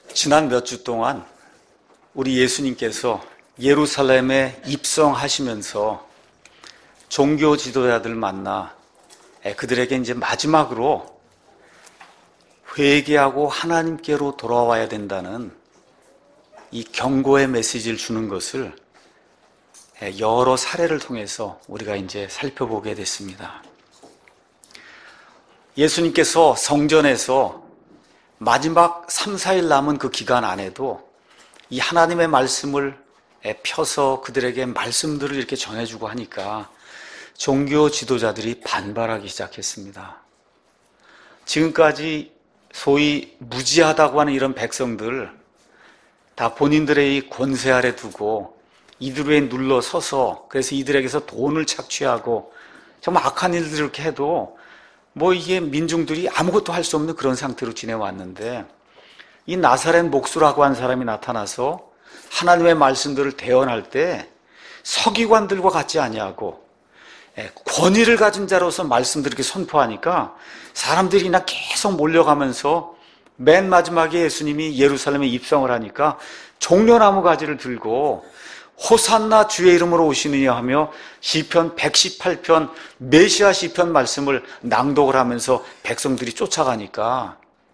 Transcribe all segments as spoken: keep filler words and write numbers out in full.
지난 몇 주 동안 우리 예수님께서 예루살렘에 입성하시면서 종교 지도자들 만나 그들에게 이제 마지막으로 회개하고 하나님께로 돌아와야 된다는 이 경고의 메시지를 주는 것을 여러 사례를 통해서 우리가 이제 살펴보게 됐습니다. 예수님께서 성전에서 마지막 삼, 사일 남은 그 기간 안에도 이 하나님의 말씀을 펴서 그들에게 말씀들을 이렇게 전해주고 하니까 종교 지도자들이 반발하기 시작했습니다. 지금까지 소위 무지하다고 하는 이런 백성들 다 본인들의 이 권세 아래 두고 이들에 눌러 서서 그래서 이들에게서 돈을 착취하고 정말 악한 일들을 이렇게 해도 뭐 이게 민중들이 아무것도 할 수 없는 그런 상태로 지내왔는데 이 나사렛 목수라고 한 사람이 나타나서 하나님의 말씀들을 대언할 때 서기관들과 같지 아니하고 권위를 가진 자로서 말씀들을 이렇게 선포하니까 사람들이 그냥 계속 몰려가면서 맨 마지막에 예수님이 예루살렘에 입성을 하니까 종려나무 가지를 들고 호산나 주의 이름으로 오시느냐 하며 시편 백십팔 편 메시아 시편 말씀을 낭독을 하면서 백성들이 쫓아가니까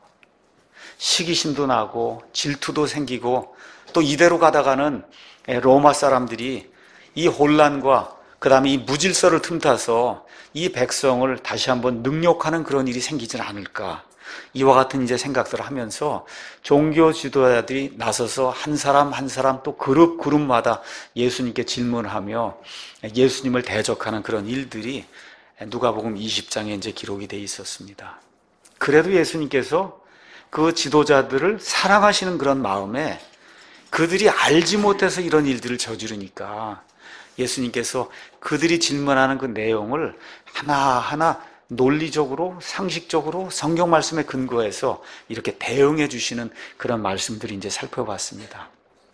시기심도 나고 질투도 생기고 또 이대로 가다가는 로마 사람들이 이 혼란과 그 다음에 이 무질서를 틈타서 이 백성을 다시 한번 능욕하는 그런 일이 생기진 않을까, 이와 같은 이제 생각들을 하면서 종교 지도자들이 나서서 한 사람 한 사람 또 그룹 그룹마다 예수님께 질문하며 예수님을 대적하는 그런 일들이 누가복음 이십 장에 이제 기록이 돼 있었습니다. 그래도 예수님께서 그 지도자들을 사랑하시는 그런 마음에 그들이 알지 못해서 이런 일들을 저지르니까 예수님께서 그들이 질문하는 그 내용을 하나하나 논리적으로 상식적으로 성경 말씀에 근거해서 이렇게 대응해 주시는 그런 말씀들이 이제 살펴봤습니다.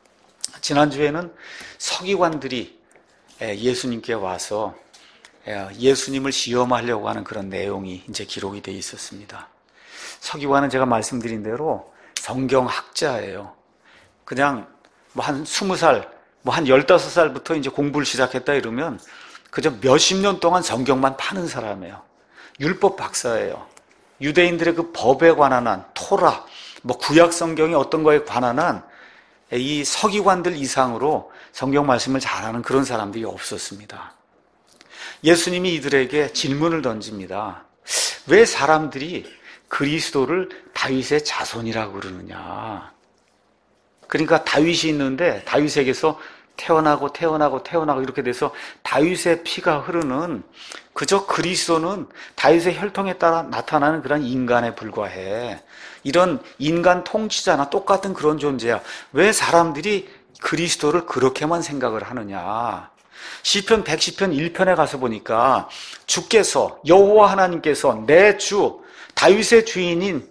지난주에는 서기관들이 예수님께 와서 예수님을 시험하려고 하는 그런 내용이 이제 기록이 되어 있었습니다. 서기관은 제가 말씀드린 대로 성경학자예요. 그냥 뭐 한 스무 살, 뭐 한 열다섯 살부터 이제 공부를 시작했다 이러면 그저 몇십 년 동안 성경만 파는 사람이에요. 율법 박사예요. 유대인들의 그 법에 관한 한 토라, 뭐 구약 성경이 어떤 거에 관한 한 이 서기관들 이상으로 성경 말씀을 잘하는 그런 사람들이 없었습니다. 예수님이 이들에게 질문을 던집니다. 왜 사람들이 그리스도를 다윗의 자손이라고 그러느냐? 그러니까 다윗이 있는데 다윗에게서 태어나고 태어나고 태어나고 이렇게 돼서 다윗의 피가 흐르는 그저 그리스도는 다윗의 혈통에 따라 나타나는 그런 인간에 불과해. 이런 인간 통치자나 똑같은 그런 존재야. 왜 사람들이 그리스도를 그렇게만 생각을 하느냐? 시편 백십 편 일 편에 가서 보니까 주께서 여호와 하나님께서 내 주 다윗의 주인인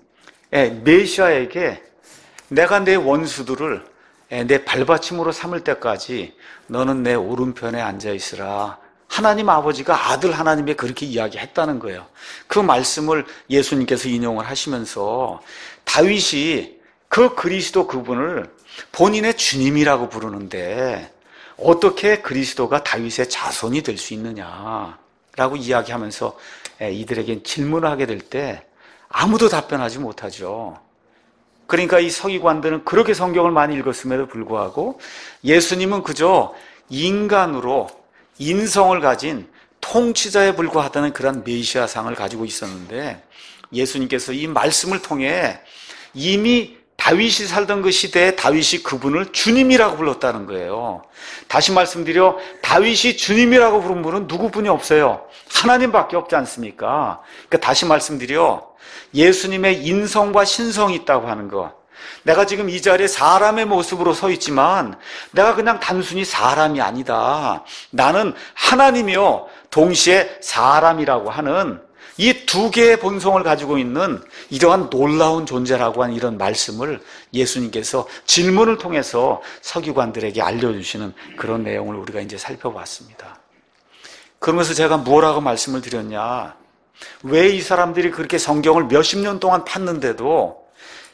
메시아에게 내가 내 원수들을 내 발받침으로 삼을 때까지 너는 내 오른편에 앉아있으라. 하나님 아버지가 아들 하나님에 그렇게 이야기했다는 거예요. 그 말씀을 예수님께서 인용을 하시면서 다윗이 그 그리스도 그분을 본인의 주님이라고 부르는데 어떻게 그리스도가 다윗의 자손이 될 수 있느냐라고 이야기하면서 이들에게 질문을 하게 될 때 아무도 답변하지 못하죠. 그러니까 이 서기관들은 그렇게 성경을 많이 읽었음에도 불구하고 예수님은 그저 인간으로 인성을 가진 통치자에 불과하다는 그런 메시아상을 가지고 있었는데 예수님께서 이 말씀을 통해 이미 다윗이 살던 그 시대에 다윗이 그분을 주님이라고 불렀다는 거예요. 다시 말씀드려 다윗이 주님이라고 부른 분은 누구뿐이 없어요. 하나님밖에 없지 않습니까? 그러니까 다시 말씀드려 예수님의 인성과 신성이 있다고 하는 것. 내가 지금 이 자리에 사람의 모습으로 서 있지만 내가 그냥 단순히 사람이 아니다. 나는 하나님이요 동시에 사람이라고 하는 이 두 개의 본성을 가지고 있는 이러한 놀라운 존재라고 하는 이런 말씀을 예수님께서 질문을 통해서 서기관들에게 알려주시는 그런 내용을 우리가 이제 살펴봤습니다. 그러면서 제가 뭐라고 말씀을 드렸냐? 왜 이 사람들이 그렇게 성경을 몇십 년 동안 팠는데도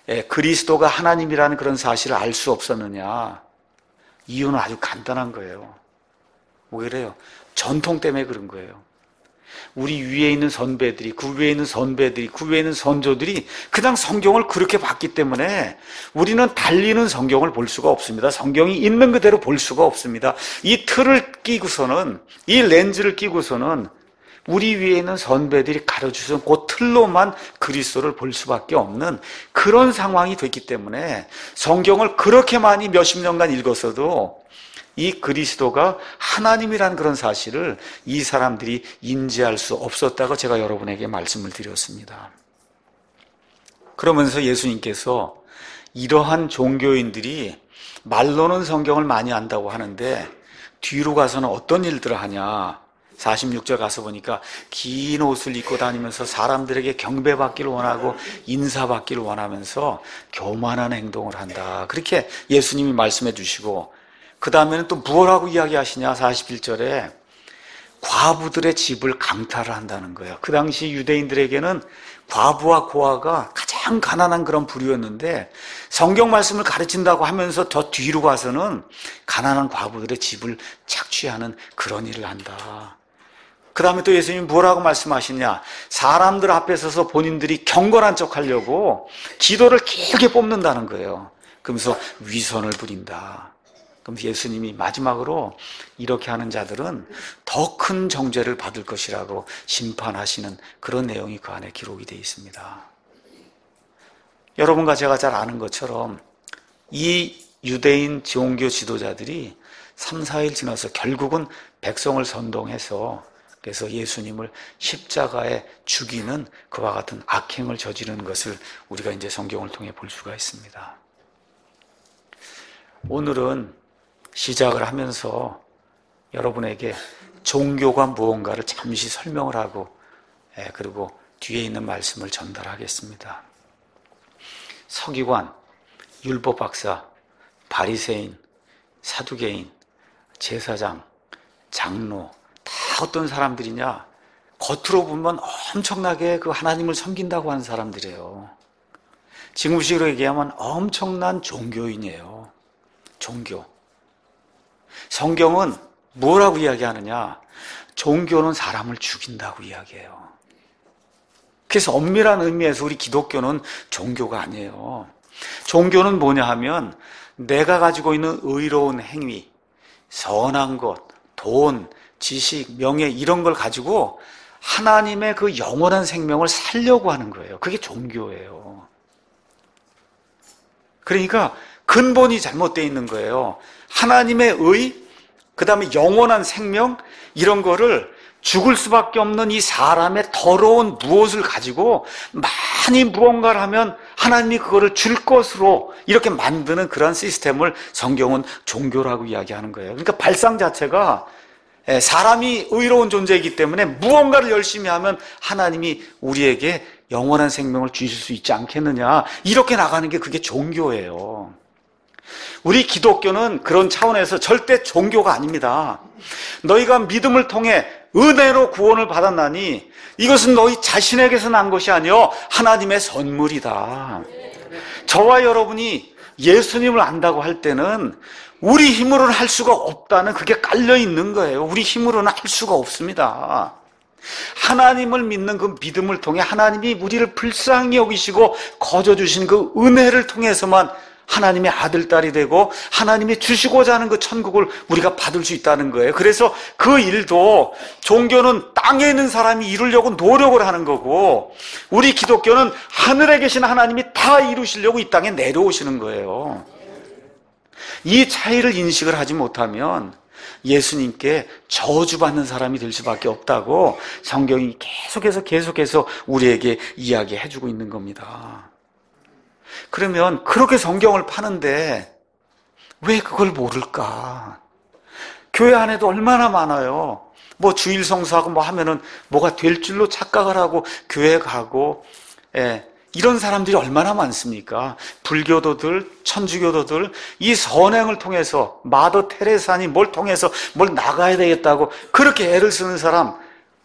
예, 그리스도가 하나님이라는 그런 사실을 알 수 없었느냐? 이유는 아주 간단한 거예요. 왜 그래요? 전통 때문에 그런 거예요. 우리 위에 있는 선배들이, 그 위에 있는 선배들이, 그 위에 있는 선조들이 그냥 성경을 그렇게 봤기 때문에 우리는 달리는 성경을 볼 수가 없습니다. 성경이 있는 그대로 볼 수가 없습니다. 이 틀을 끼고서는, 이 렌즈를 끼고서는 우리 위에 있는 선배들이 가르쳐준 그 틀로만 그리스도를 볼 수밖에 없는 그런 상황이 됐기 때문에 성경을 그렇게 많이 몇십 년간 읽었어도 이 그리스도가 하나님이라는 그런 사실을 이 사람들이 인지할 수 없었다고 제가 여러분에게 말씀을 드렸습니다. 그러면서 예수님께서 이러한 종교인들이 말로는 성경을 많이 안다고 하는데 뒤로 가서는 어떤 일들을 하냐? 사십육 절 가서 보니까 긴 옷을 입고 다니면서 사람들에게 경배받기를 원하고 인사받기를 원하면서 교만한 행동을 한다. 그렇게 예수님이 말씀해 주시고, 그 다음에는 또 무엇라고 이야기하시냐? 사십일 절에 과부들의 집을 강탈을 한다는 거예요. 그 당시 유대인들에게는 과부와 고아가 가장 가난한 그런 부류였는데 성경 말씀을 가르친다고 하면서 더 뒤로 가서는 가난한 과부들의 집을 착취하는 그런 일을 한다. 그 다음에 또 예수님이 뭐라고 말씀하시냐? 사람들 앞에 서서 본인들이 경건한 척 하려고 기도를 길게 뽑는다는 거예요. 그러면서 위선을 부린다. 그럼 예수님이 마지막으로 이렇게 하는 자들은 더 큰 정죄를 받을 것이라고 심판하시는 그런 내용이 그 안에 기록이 되어 있습니다. 여러분과 제가 잘 아는 것처럼 이 유대인 종교 지도자들이 삼, 사일 지나서 결국은 백성을 선동해서 그래서 예수님을 십자가에 죽이는 그와 같은 악행을 저지르는 것을 우리가 이제 성경을 통해 볼 수가 있습니다. 오늘은 시작을 하면서 여러분에게 종교가 무언가를 잠시 설명을 하고 그리고 뒤에 있는 말씀을 전달하겠습니다. 서기관, 율법 박사, 바리새인, 사두개인, 제사장, 장로 다 어떤 사람들이냐? 겉으로 보면 엄청나게 그 하나님을 섬긴다고 하는 사람들이에요. 지금식으로 얘기하면 엄청난 종교인이에요. 종교. 성경은 뭐라고 이야기하느냐? 종교는 사람을 죽인다고 이야기해요. 그래서 엄밀한 의미에서 우리 기독교는 종교가 아니에요. 종교는 뭐냐 하면 내가 가지고 있는 의로운 행위, 선한 것, 돈, 지식, 명예 이런 걸 가지고 하나님의 그 영원한 생명을 살려고 하는 거예요. 그게 종교예요. 그러니까 근본이 잘못되어 있는 거예요. 하나님의 의, 그 다음에 영원한 생명 이런 거를 죽을 수밖에 없는 이 사람의 더러운 무엇을 가지고 많이 무언가를 하면 하나님이 그거를 줄 것으로 이렇게 만드는 그런 시스템을 성경은 종교라고 이야기하는 거예요. 그러니까 발상 자체가 사람이 의로운 존재이기 때문에 무언가를 열심히 하면 하나님이 우리에게 영원한 생명을 주실 수 있지 않겠느냐, 이렇게 나가는 게 그게 종교예요. 우리 기독교는 그런 차원에서 절대 종교가 아닙니다. 너희가 믿음을 통해 은혜로 구원을 받았나니 이것은 너희 자신에게서 난 것이 아니요 하나님의 선물이다. 저와 여러분이 예수님을 안다고 할 때는 우리 힘으로는 할 수가 없다는 그게 깔려 있는 거예요. 우리 힘으로는 할 수가 없습니다. 하나님을 믿는 그 믿음을 통해 하나님이 우리를 불쌍히 여기시고 거저 주신 그 은혜를 통해서만 하나님의 아들, 딸이 되고 하나님이 주시고자 하는 그 천국을 우리가 받을 수 있다는 거예요. 그래서 그 일도 종교는 땅에 있는 사람이 이루려고 노력을 하는 거고 우리 기독교는 하늘에 계신 하나님이 다 이루시려고 이 땅에 내려오시는 거예요. 이 차이를 인식을 하지 못하면 예수님께 저주받는 사람이 될 수밖에 없다고 성경이 계속해서 계속해서 우리에게 이야기해주고 있는 겁니다. 그러면 그렇게 성경을 파는데 왜 그걸 모를까? 교회 안에도 얼마나 많아요. 뭐 주일 성수하고 뭐 하면은 뭐가 될 줄로 착각을 하고 교회 가고, 예, 이런 사람들이 얼마나 많습니까? 불교도들, 천주교도들 이 선행을 통해서 마더 테레사니 뭘 통해서 뭘 나가야 되겠다고 그렇게 애를 쓰는 사람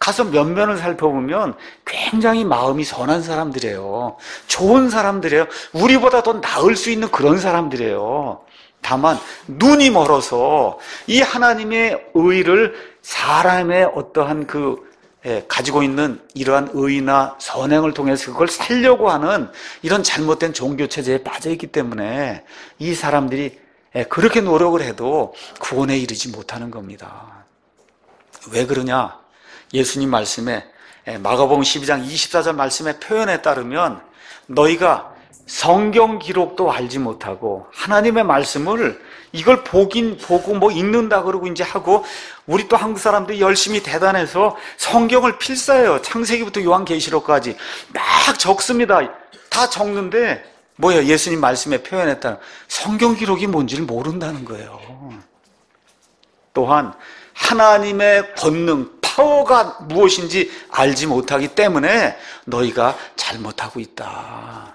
가서 면면을 살펴보면 굉장히 마음이 선한 사람들이에요. 좋은 사람들이에요. 우리보다 더 나을 수 있는 그런 사람들이에요. 다만 눈이 멀어서 이 하나님의 의를 사람의 어떠한 그 예, 가지고 있는 이러한 의나 선행을 통해서 그걸 살려고 하는 이런 잘못된 종교체제에 빠져있기 때문에 이 사람들이 예, 그렇게 노력을 해도 구원에 이르지 못하는 겁니다. 왜 그러냐? 예수님 말씀에 예, 마가복음 십이 장 이십사 절 말씀의 표현에 따르면 너희가 성경 기록도 알지 못하고 하나님의 말씀을 이걸 보긴 보고 뭐 읽는다 그러고 이제 하고 우리 또 한국 사람들이 열심히 대단해서 성경을 필사해요. 창세기부터 요한계시록까지 막 적습니다. 다 적는데 뭐예요? 예수님 말씀에 표현했다는 성경 기록이 뭔지를 모른다는 거예요. 또한 하나님의 권능, 파워가 무엇인지 알지 못하기 때문에 너희가 잘못하고 있다.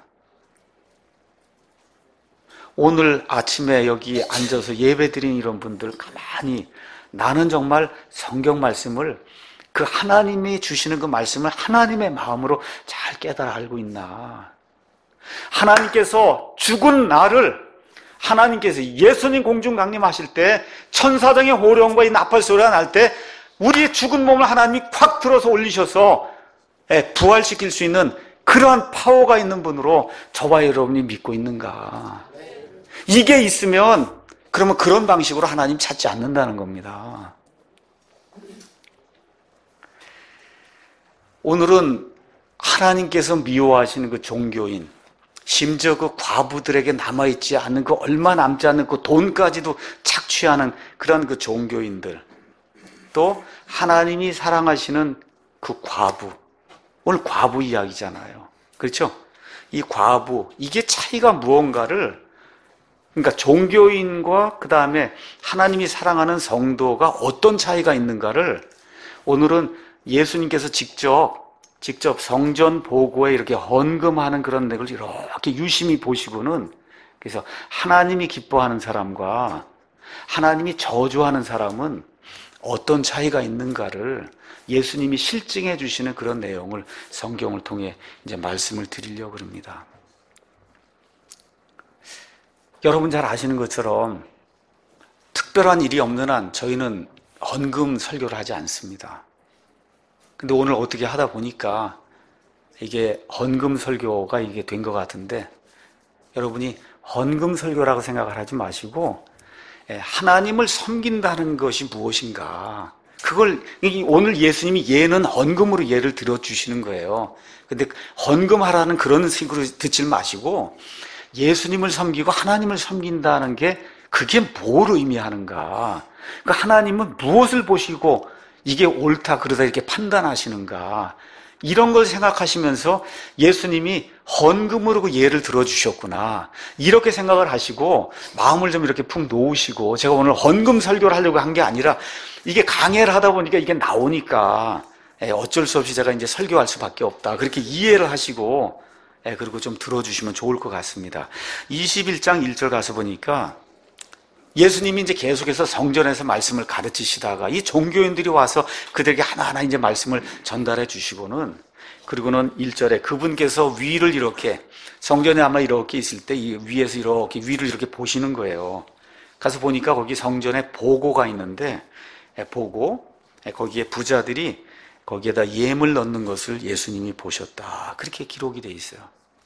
오늘 아침에 여기 앉아서 예배드린 이런 분들 가만히 나는 정말 성경 말씀을 그 하나님이 주시는 그 말씀을 하나님의 마음으로 잘 깨달아 알고 있나? 하나님께서 죽은 나를 하나님께서 예수님 공중 강림하실 때 천사장의 호령과 이 나팔 소리가 날 때 우리의 죽은 몸을 하나님이 콱 들어서 올리셔서 부활시킬 수 있는 그러한 파워가 있는 분으로 저와 여러분이 믿고 있는가? 이게 있으면 그러면 그런 방식으로 하나님 찾지 않는다는 겁니다. 오늘은 하나님께서 미워하시는 그 종교인, 심지어 그 과부들에게 남아있지 않은 그 얼마 남지 않는 그 돈까지도 착취하는 그런 그 종교인들, 또 하나님이 사랑하시는 그 과부, 오늘 과부 이야기잖아요. 그렇죠? 이 과부, 이게 차이가 무언가를, 그러니까 종교인과 그 다음에 하나님이 사랑하는 성도가 어떤 차이가 있는가를 오늘은 예수님께서 직접 직접 성전 보고에 이렇게 헌금하는 그런 내용을 이렇게 유심히 보시고는, 그래서 하나님이 기뻐하는 사람과 하나님이 저주하는 사람은 어떤 차이가 있는가를 예수님이 실증해 주시는 그런 내용을 성경을 통해 이제 말씀을 드리려고 합니다. 여러분 잘 아시는 것처럼 특별한 일이 없는 한 저희는 헌금 설교를 하지 않습니다. 근데 오늘 어떻게 하다 보니까 이게 헌금 설교가 이게 된 것 같은데, 여러분이 헌금 설교라고 생각을 하지 마시고 하나님을 섬긴다는 것이 무엇인가, 그걸 오늘 예수님이 예는 헌금으로 예를 들어주시는 거예요. 근데 헌금하라는 그런 식으로 듣지 마시고 예수님을 섬기고 하나님을 섬긴다는 게 그게 뭘 의미하는가, 그러니까 하나님은 무엇을 보시고 이게 옳다 그러다 이렇게 판단하시는가, 이런 걸 생각하시면서 예수님이 헌금으로 그 예를 들어주셨구나 이렇게 생각을 하시고 마음을 좀 이렇게 푹 놓으시고, 제가 오늘 헌금 설교를 하려고 한 게 아니라 이게 강해를 하다 보니까 이게 나오니까 어쩔 수 없이 제가 이제 설교할 수밖에 없다 그렇게 이해를 하시고 그리고 좀 들어주시면 좋을 것 같습니다. 이십일 장 일 절 가서 보니까 예수님이 이제 계속해서 성전에서 말씀을 가르치시다가 이 종교인들이 와서 그들에게 하나하나 이제 말씀을 전달해 주시고는, 그리고는 일 절에 그분께서 위를 이렇게, 성전에 아마 이렇게 있을 때 이 위에서 이렇게 위를 이렇게 보시는 거예요. 가서 보니까 거기 성전에 보고가 있는데, 보고, 거기에 부자들이 거기에다 예물 넣는 것을 예수님이 보셨다 그렇게 기록이 돼 있어요.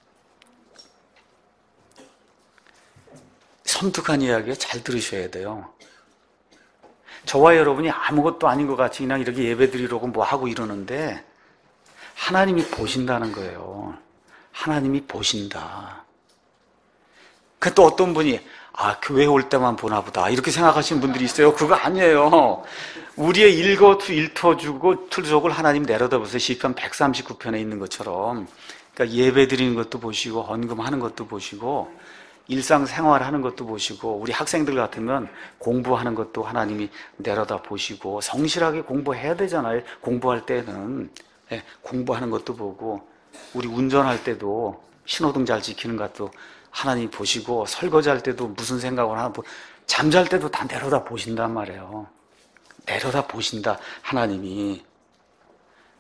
섬뜩한 이야기에 잘 들으셔야 돼요. 저와 여러분이 아무것도 아닌 것 같이 그냥 이렇게 예배드리려고 뭐 하고 이러는데 하나님이 보신다는 거예요. 하나님이 보신다. 그 또 어떤 분이 아 교회 올 때만 보나 보다 이렇게 생각하시는 분들이 있어요. 그거 아니에요. 우리의 일거투 일터주고 투족을 하나님 내려다보세요. 시편 백삼십구 편에 있는 것처럼, 그러니까 예배 드리는 것도 보시고 헌금하는 것도 보시고 일상생활 하는 것도 보시고, 우리 학생들 같으면 공부하는 것도 하나님이 내려다 보시고, 성실하게 공부해야 되잖아요. 공부할 때는 예, 공부하는 것도 보고, 우리 운전할 때도 신호등 잘 지키는 것도 하나님 보시고, 설거지할 때도 무슨 생각을 하나, 잠잘 때도 다 내려다 보신단 말이에요. 내려다 보신다 하나님이.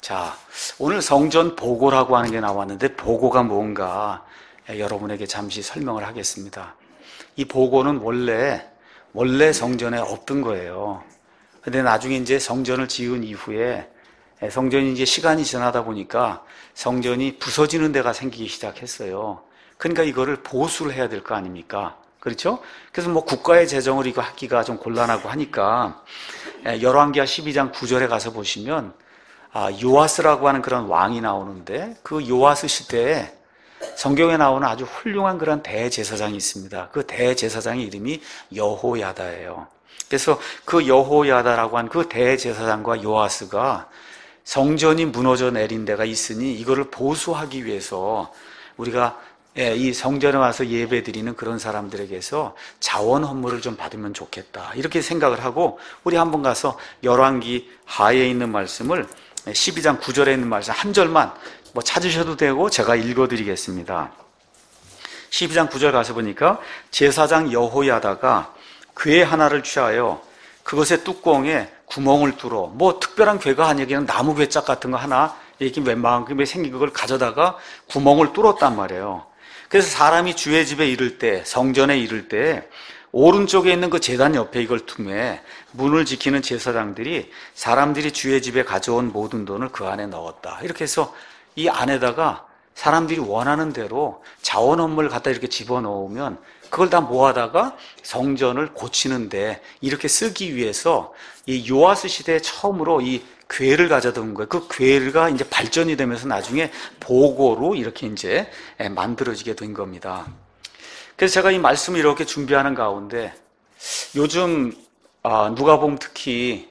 자, 오늘 성전 보고라고 하는 게 나왔는데 보고가 뭔가 여러분에게 잠시 설명을 하겠습니다. 이 보고는 원래 원래 성전에 없던 거예요. 근데 나중에 이제 성전을 지은 이후에 성전이 이제 시간이 지나다 보니까 성전이 부서지는 데가 생기기 시작했어요. 그러니까 이거를 보수를 해야 될 거 아닙니까? 그렇죠? 그래서 뭐 국가의 재정을 이거 하기가 좀 곤란하고 하니까 열왕기하 십이 장 구 절에 가서 보시면 아, 요아스라고 하는 그런 왕이 나오는데 그 요아스 시대에 성경에 나오는 아주 훌륭한 그런 대제사장이 있습니다. 그 대제사장의 이름이 여호야다예요. 그래서 그 여호야다라고 한 그 대제사장과 요아스가 성전이 무너져 내린 데가 있으니 이거를 보수하기 위해서 우리가 이 성전에 와서 예배 드리는 그런 사람들에게서 자원 헌물을 좀 받으면 좋겠다 이렇게 생각을 하고 우리 한번 가서 열왕기 하에 있는 말씀을 십이 장 구 절에 있는 말씀 한 절만 뭐 찾으셔도 되고 제가 읽어드리겠습니다. 십이 장 구 절 가서 보니까 제사장 여호야다가 궤 하나를 취하여 그것의 뚜껑에 구멍을 뚫어 뭐 특별한 궤가 아니라 그냥 나무 궤짝 같은 거 하나 이렇게 웬만큼에 생긴 그걸 가져다가 구멍을 뚫었단 말이에요. 그래서 사람이 주의 집에 이를 때 성전에 이를 때 오른쪽에 있는 그 제단 옆에 이걸 tum에 문을 지키는 제사장들이 사람들이 주의 집에 가져온 모든 돈을 그 안에 넣었다. 이렇게 해서 이 안에다가 사람들이 원하는 대로 자원 헌물을 갖다 이렇게 집어넣으면 그걸 다 모아다가 성전을 고치는데 이렇게 쓰기 위해서 이 요아스 시대에 처음으로 이 궤를 가져다 온 거예요. 그 궤가 이제 발전이 되면서 나중에 보고로 이렇게 이제 만들어지게 된 겁니다. 그래서 제가 이 말씀을 이렇게 준비하는 가운데 요즘 누가복음 특히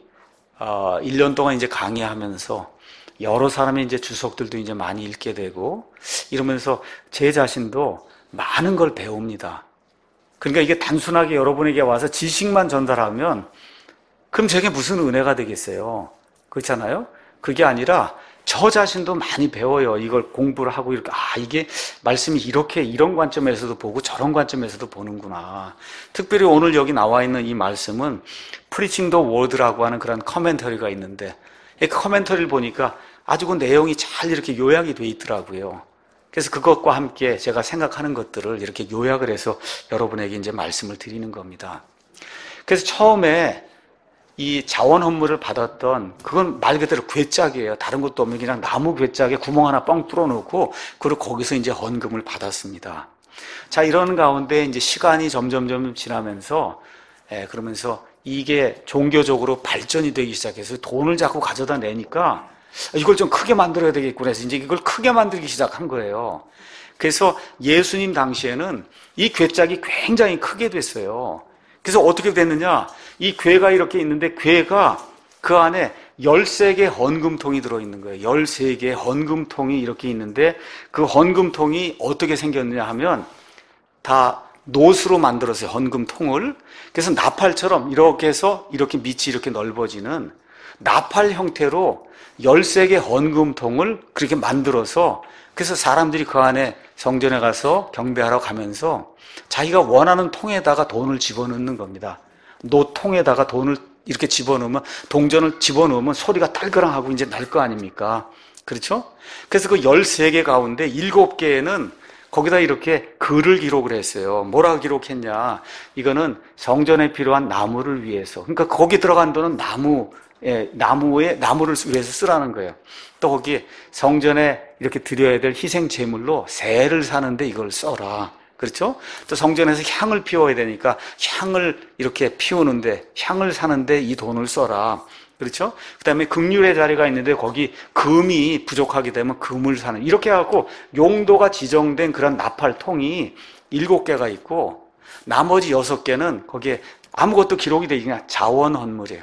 일 년 동안 이제 강의하면서 여러 사람의 이제 주석들도 이제 많이 읽게 되고 이러면서 제 자신도 많은 걸 배웁니다. 그러니까 이게 단순하게 여러분에게 와서 지식만 전달하면 그럼 제게 무슨 은혜가 되겠어요? 그렇잖아요? 그게 아니라 저 자신도 많이 배워요. 이걸 공부를 하고 이렇게 아 이게 말씀이 이렇게 이런 관점에서도 보고 저런 관점에서도 보는구나. 특별히 오늘 여기 나와 있는 이 말씀은 Preaching the Word라고 하는 그런 커멘터리가 있는데 그 커멘터리를 보니까 아주 그 내용이 잘 이렇게 요약이 돼 있더라고요. 그래서 그것과 함께 제가 생각하는 것들을 이렇게 요약을 해서 여러분에게 이제 말씀을 드리는 겁니다. 그래서 처음에 이 자원 헌물을 받았던 그건 말 그대로 궤짝이에요. 다른 것도 없는 그냥 나무 궤짝에 구멍 하나 뻥 뚫어 놓고 그리고 거기서 이제 헌금을 받았습니다. 자, 이런 가운데 이제 시간이 점점점 지나면서 예, 그러면서 이게 종교적으로 발전이 되기 시작해서 돈을 자꾸 가져다 내니까 이걸 좀 크게 만들어야 되겠구나 해서 이제 이걸 크게 만들기 시작한 거예요. 그래서 예수님 당시에는 이 궤짝이 굉장히 크게 됐어요. 그래서 어떻게 됐느냐? 이 궤가 이렇게 있는데 궤가 그 안에 열세 개 헌금통이 들어있는 거예요. 열세 개의 헌금통이 이렇게 있는데 그 헌금통이 어떻게 생겼느냐 하면 다 노스로 만들었어요. 헌금통을. 그래서 나팔처럼 이렇게 해서 이렇게 밑이 이렇게 넓어지는 나팔 형태로 열세 개 헌금통을 그렇게 만들어서 그래서 사람들이 그 안에 성전에 가서 경배하러 가면서 자기가 원하는 통에다가 돈을 집어넣는 겁니다. 노통에다가 돈을 이렇게 집어넣으면 동전을 집어넣으면 소리가 딸그랑하고 이제 날 거 아닙니까? 그렇죠? 그래서 그 열세 개 가운데 일곱 개는 거기다 이렇게 글을 기록을 했어요. 뭐라고 기록했냐? 이거는 성전에 필요한 나무를 위해서. 그러니까 거기 들어간 돈은 나무, 예, 나무에, 나무를 위해서 쓰라는 거예요. 또 거기에 성전에 이렇게 드려야 될 희생 제물로 새를 사는데 이걸 써라. 그렇죠? 또 성전에서 향을 피워야 되니까 향을 이렇게 피우는데, 향을 사는데 이 돈을 써라. 그렇죠? 그 다음에 긍휼의 자리가 있는데 거기 금이 부족하게 되면 금을 사는. 이렇게 해갖고 용도가 지정된 그런 나팔통이 일곱 개가 있고 나머지 여섯 개는 거기에 아무것도 기록이 되지 그냥 자원 헌물이에요.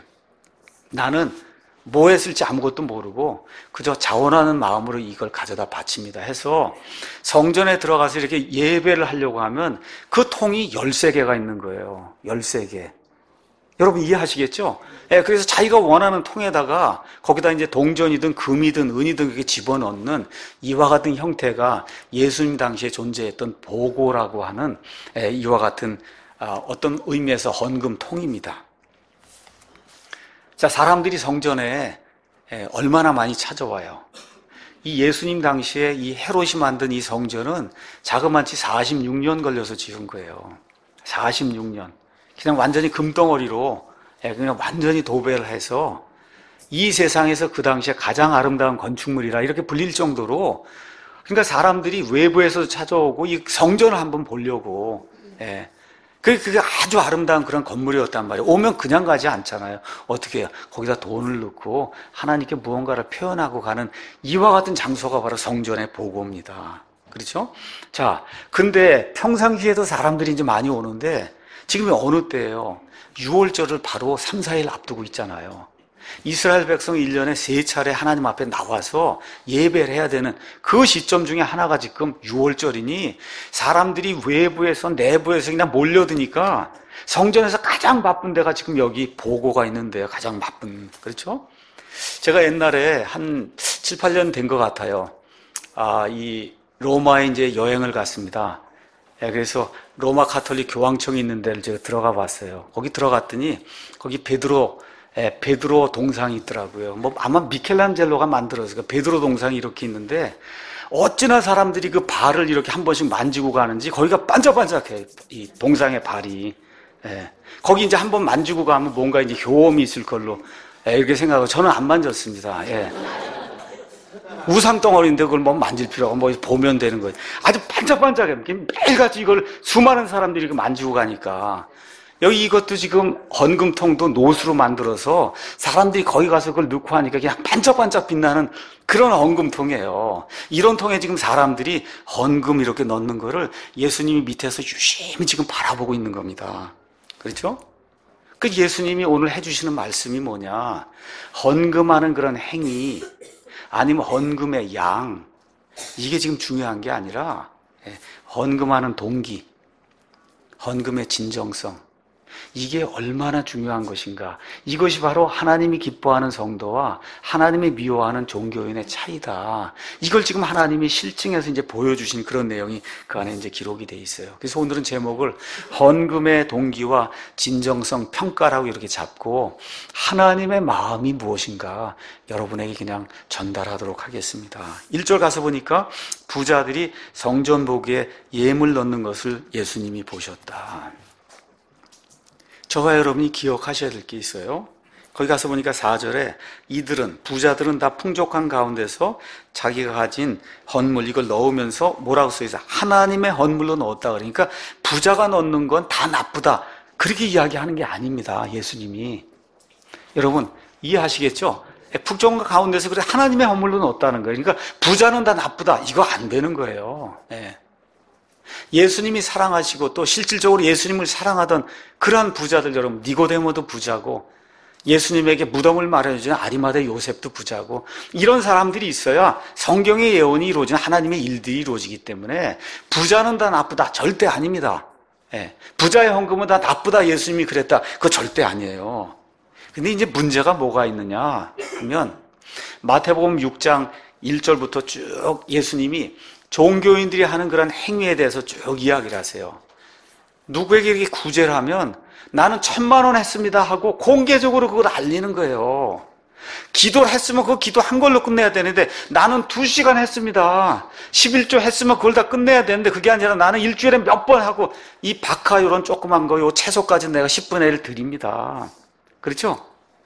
나는 뭐 했을지 아무것도 모르고 그저 자원하는 마음으로 이걸 가져다 바칩니다 해서 성전에 들어가서 이렇게 예배를 하려고 하면 그 통이 열세 개가 있는 거예요. 열세 개. 여러분 이해하시겠죠? 예, 그래서 자기가 원하는 통에다가 거기다 이제 동전이든 금이든 은이든 그렇게 집어넣는 이와 같은 형태가 예수님 당시에 존재했던 보고라고 하는 예, 이와 같은 어떤 의미에서 헌금통입니다. 자, 사람들이 성전에 예, 얼마나 많이 찾아와요. 이 예수님 당시에 이 헤롯이 만든 이 성전은 자그마치 사십육 년 걸려서 지은 거예요. 사십육 년. 그냥 완전히 금덩어리로 예, 그냥 완전히 도배를 해서 이 세상에서 그 당시에 가장 아름다운 건축물이라 이렇게 불릴 정도로, 그러니까 사람들이 외부에서 찾아오고 이 성전을 한번 보려고, 예. 그게 아주 아름다운 그런 건물이었단 말이에요. 오면 그냥 가지 않잖아요. 어떻게 해요? 거기다 돈을 넣고 하나님께 무언가를 표현하고 가는 이와 같은 장소가 바로 성전의 보고입니다. 그렇죠? 자, 근데 평상시에도 사람들이 이제 많이 오는데 지금이 어느 때예요? 유월절을 바로 삼, 사 일 앞두고 있잖아요. 이스라엘 백성이 일 년에 세 차례 하나님 앞에 나와서 예배를 해야 되는 그 시점 중에 하나가 지금 유월절이니 사람들이 외부에서 내부에서 그냥 몰려드니까 성전에서 가장 바쁜 데가 지금 여기 보고가 있는데요. 가장 바쁜. 그렇죠? 제가 옛날에 한 칠, 팔 년 된 것 같아요. 아, 이 로마에 이제 여행을 갔습니다. 예, 그래서 로마 가톨릭 교황청이 있는 데를 제가 들어가 봤어요. 거기 들어갔더니 거기 베드로 예, 베드로 동상이 있더라고요. 뭐 아마 미켈란젤로가 만들었어요. 베드로 동상이 이렇게 있는데 어찌나 사람들이 그 발을 이렇게 한 번씩 만지고 가는지 거기가 반짝반짝해, 이 동상의 발이. 예, 거기 이제 한 번 만지고 가면 뭔가 이제 효험이 있을 걸로 예, 이렇게 생각하고 저는 안 만졌습니다. 예. 우상 덩어리인데 그걸 뭐 만질 필요가 뭐 보면 되는 거예요. 아주 반짝반짝해. 매일같이 이걸 수많은 사람들이 만지고 가니까. 여기 이것도 지금 헌금통도 노수로 만들어서 사람들이 거기 가서 그걸 넣고 하니까 그냥 반짝반짝 빛나는 그런 헌금통이에요. 이런 통에 지금 사람들이 헌금 이렇게 넣는 거를 예수님이 밑에서 유심히 지금 바라보고 있는 겁니다. 그렇죠? 그 예수님이 오늘 해주시는 말씀이 뭐냐? 헌금하는 그런 행위, 아니면 헌금의 양, 이게 지금 중요한 게 아니라 헌금하는 동기, 헌금의 진정성, 이게 얼마나 중요한 것인가. 이것이 바로 하나님이 기뻐하는 성도와 하나님이 미워하는 종교인의 차이다. 이걸 지금 하나님이 실증해서 이제 보여주신 그런 내용이 그 안에 이제 기록이 돼 있어요. 그래서 오늘은 제목을 헌금의 동기와 진정성 평가라고 이렇게 잡고 하나님의 마음이 무엇인가 여러분에게 그냥 전달하도록 하겠습니다. 일 절 가서 보니까 부자들이 성전 보기에 예물 넣는 것을 예수님이 보셨다. 저와 여러분이 기억하셔야 될 게 있어요. 거기 가서 보니까 사 절에 이들은, 부자들은 다 풍족한 가운데서 자기가 가진 헌물 이걸 넣으면서 뭐라고 써있어요? 하나님의 헌물로 넣었다. 그러니까 부자가 넣는 건 다 나쁘다, 그렇게 이야기하는 게 아닙니다. 예수님이. 여러분 이해하시겠죠? 풍족한 가운데서 그래 하나님의 헌물로 넣었다는 거예요. 그러니까 부자는 다 나쁘다, 이거 안 되는 거예요. 네. 예수님이 사랑하시고 또 실질적으로 예수님을 사랑하던 그러한 부자들, 여러분, 니고데모도 부자고 예수님에게 무덤을 마련해준 아리마대 요셉도 부자고, 이런 사람들이 있어야 성경의 예언이 이루어지는 하나님의 일들이 이루어지기 때문에 부자는 다 나쁘다, 절대 아닙니다. 예. 부자의 헌금은 다 나쁘다, 예수님이 그랬다, 그거 절대 아니에요. 근데 이제 문제가 뭐가 있느냐 하면 마태복음 육 장 일 절부터 쭉 예수님이 종교인들이 하는 그런 행위에 대해서 쭉 이야기를 하세요. 누구에게 이렇게 구제를 하면 나는 천만 원 했습니다 하고 공개적으로 그걸 알리는 거예요. 기도를 했으면 그 기도 한 걸로 끝내야 되는데 나는 두 시간 했습니다, 십일조 했으면 그걸 다 끝내야 되는데 그게 아니라 나는 일주일에 몇 번 하고 이 박하 요런 조그만 거 요 채소까지 내가 십분의 일 드립니다. 그렇죠?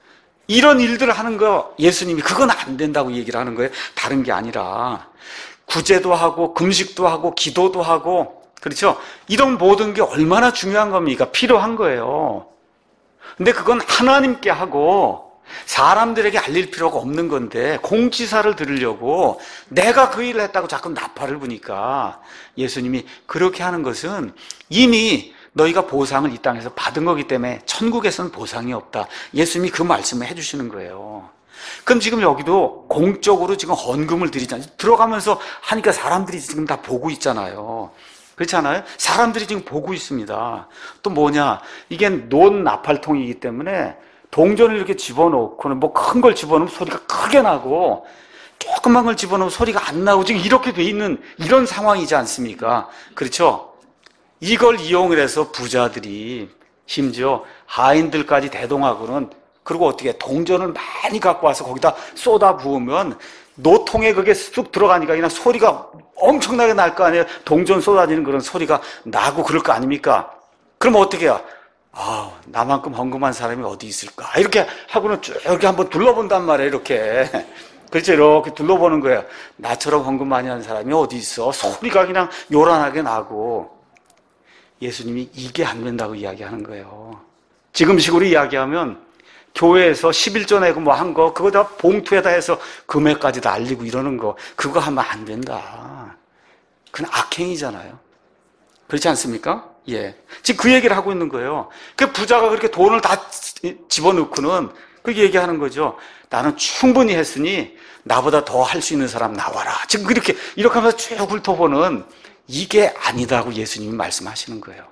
이런 일들을 하는 거 예수님이 그건 안 된다고 얘기를 하는 거예요. 다른 게 아니라 구제도 하고 금식도 하고 기도도 하고, 그렇죠? 이런 모든 게 얼마나 중요한 겁니까? 필요한 거예요. 근데 그건 하나님께 하고 사람들에게 알릴 필요가 없는 건데 공지사를 들으려고 내가 그 일을 했다고 자꾸 나팔을 부니까 예수님이 그렇게 하는 것은 이미 너희가 보상을 이 땅에서 받은 거기 때문에 천국에서는 보상이 없다. 예수님이 그 말씀을 해주시는 거예요. 그럼 지금 여기도 공적으로 지금 헌금을 드리잖아요. 들어가면서 하니까 사람들이 지금 다 보고 있잖아요. 그렇지 않아요? 사람들이 지금 보고 있습니다. 또 뭐냐, 이게 논 나팔통이기 때문에 동전을 이렇게 집어넣고는 뭐 큰 걸 집어넣으면 소리가 크게 나고 조그만 걸 집어넣으면 소리가 안 나고 지금 이렇게 돼 있는 이런 상황이지 않습니까? 그렇죠? 이걸 이용을 해서 부자들이 심지어 하인들까지 대동하고는 그리고 어떻게 동전을 많이 갖고 와서 거기다 쏟아 부으면 노통에 그게 쑥 들어가니까 그냥 소리가 엄청나게 날 거 아니에요. 동전 쏟아지는 그런 소리가 나고 그럴 거 아닙니까? 그럼 어떻게 해요? 아, 나만큼 헌금한 사람이 어디 있을까? 이렇게 하고는 쭉 이렇게 한번 둘러본단 말이에요, 이렇게. 그렇죠, 이렇게 둘러보는 거예요. 나처럼 헌금 많이 하는 사람이 어디 있어? 소리가 그냥 요란하게 나고. 예수님이 이게 안 된다고 이야기하는 거예요. 지금식으로 이야기하면 교회에서 십일조 내고 뭐 한 거, 그거 다 봉투에다 해서 금액까지 다 알리고 이러는 거, 그거 하면 안 된다. 그건 악행이잖아요. 그렇지 않습니까? 예. 지금 그 얘기를 하고 있는 거예요. 그 부자가 그렇게 돈을 다 집어넣고는 그렇게 얘기하는 거죠. 나는 충분히 했으니 나보다 더 할 수 있는 사람 나와라. 지금 그렇게, 이렇게 하면서 쭉 훑어보는 이게 아니다고 예수님이 말씀하시는 거예요.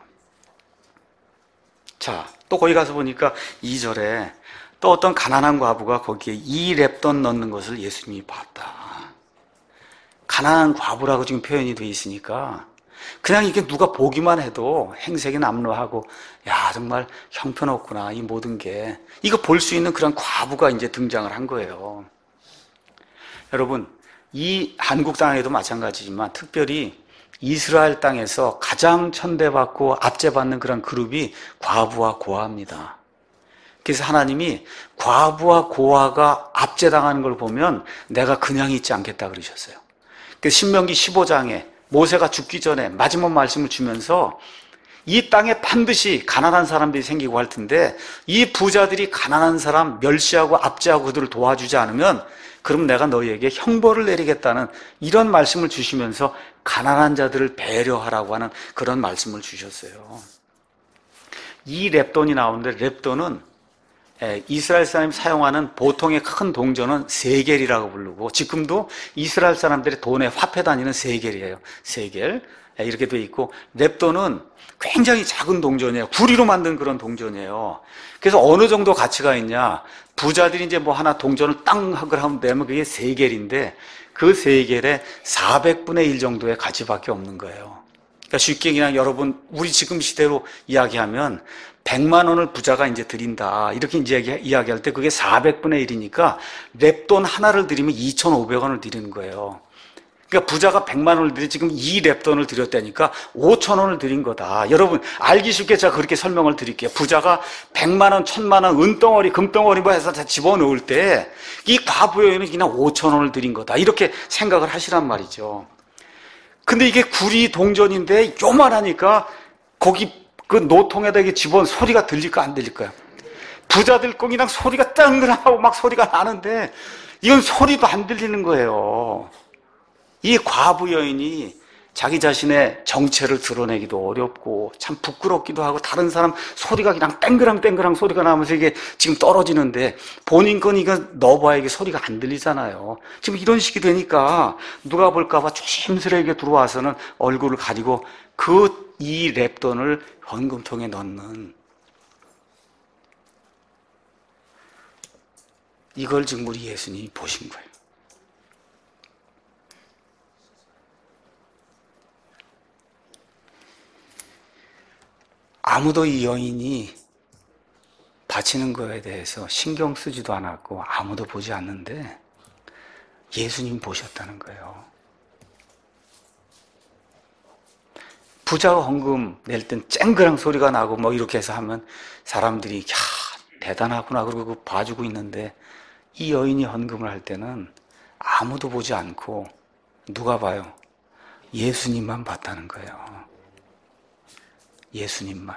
자, 또 거기 가서 보니까 이 절에 또 어떤 가난한 과부가 거기에 이 렙돈 넣는 것을 예수님이 봤다. 가난한 과부라고 지금 표현이 되어 있으니까 그냥 이게 누가 보기만 해도 행색이 남루하고, 야, 정말 형편없구나, 이 모든 게. 이거 볼 수 있는 그런 과부가 이제 등장을 한 거예요. 여러분, 이 한국 땅에도 마찬가지지만 특별히 이스라엘 땅에서 가장 천대받고 압제받는 그런 그룹이 과부와 고아입니다. 그래서 하나님이 과부와 고아가 압제당하는 걸 보면 내가 그냥 있지 않겠다 그러셨어요. 그래서 신명기 십오 장에 모세가 죽기 전에 마지막 말씀을 주면서 이 땅에 반드시 가난한 사람들이 생기고 할 텐데 이 부자들이 가난한 사람 멸시하고 압제하고 그들을 도와주지 않으면 그럼 내가 너희에게 형벌을 내리겠다는 이런 말씀을 주시면서 가난한 자들을 배려하라고 하는 그런 말씀을 주셨어요. 이 렙돈이 나오는데 렙돈은 이스라엘 사람이 사용하는 보통의 큰 동전은 세겔이라고 부르고 지금도 이스라엘 사람들의 돈의 화폐 단위는 세겔이에요. 세겔. 이렇게 돼 있고 렙돈은 굉장히 작은 동전이에요. 구리로 만든 그런 동전이에요. 그래서 어느 정도 가치가 있냐? 부자들이 이제 뭐 하나 동전을 땅 하면 되면 그게 세겔인데 그 세겔의 사백분의 일 정도의 가치밖에 없는 거예요. 그러니까 쉽게 그냥 여러분 우리 지금 시대로 이야기하면 백만 원을 부자가 이제 드린다. 이렇게 이제 이야기할 때 그게 사백분의 일이니까 렙돈 하나를 드리면 이천오백 원을 드리는 거예요. 그러니까 부자가 백만 원을 드리 지금 이 렙돈을 드렸다니까 오천 원을 드린 거다. 여러분 알기 쉽게 제가 그렇게 설명을 드릴게요. 부자가 백만 원, 천만 원, 은덩어리, 금덩어리 뭐 해서 다 집어넣을 때 이 과부 여인은 그냥 오천 원을 드린 거다. 이렇게 생각을 하시란 말이죠. 근데 이게 구리 동전인데 요만하니까 거기 그 노통에다 이게 집어넣은 소리가 들릴까 안 들릴까요? 부자들 거 그냥 소리가 땡그랑하고 막 소리가 나는데 이건 소리도 안 들리는 거예요. 이 과부 여인이 자기 자신의 정체를 드러내기도 어렵고 참 부끄럽기도 하고 다른 사람 소리가 그냥 땡그랑 땡그랑 소리가 나면서 이게 지금 떨어지는데 본인 건 이거 넣어봐야 이게 소리가 안 들리잖아요. 지금 이런 식이 되니까 누가 볼까봐 조심스레게 들어와서는 얼굴을 가리고 그 이 렙돈을 헌금통에 넣는 이걸 지금 우리 예수님이 보신 거예요. 아무도 이 여인이 바치는 거에 대해서 신경 쓰지도 않았고 아무도 보지 않는데 예수님 보셨다는 거예요. 부자가 헌금 낼 땐 쨍그랑 소리가 나고 뭐 이렇게 해서 하면 사람들이 야 대단하구나 그러고 봐주고 있는데 이 여인이 헌금을 할 때는 아무도 보지 않고 누가 봐요? 예수님만 봤다는 거예요. 예수님만.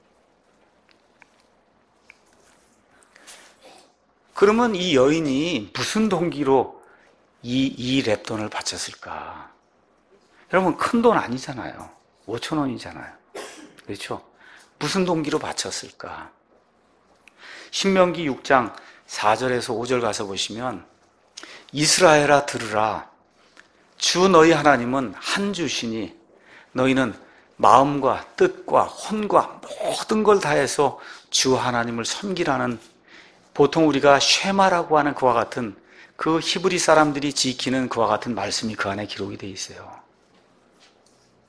그러면 이 여인이 무슨 동기로 이, 이 렙돈을 바쳤을까? 여러분 큰 돈 아니잖아요. 오천 원이잖아요. 그렇죠? 무슨 동기로 바쳤을까? 신명기 육 장 사 절에서 오 절 가서 보시면 이스라엘아 들으라. 주 너희 하나님은 한 주시니 너희는 마음과 뜻과 혼과 모든 걸 다해서 주 하나님을 섬기라는 보통 우리가 쉐마라고 하는 그와 같은 그 히브리 사람들이 지키는 그와 같은 말씀이 그 안에 기록이 되어 있어요.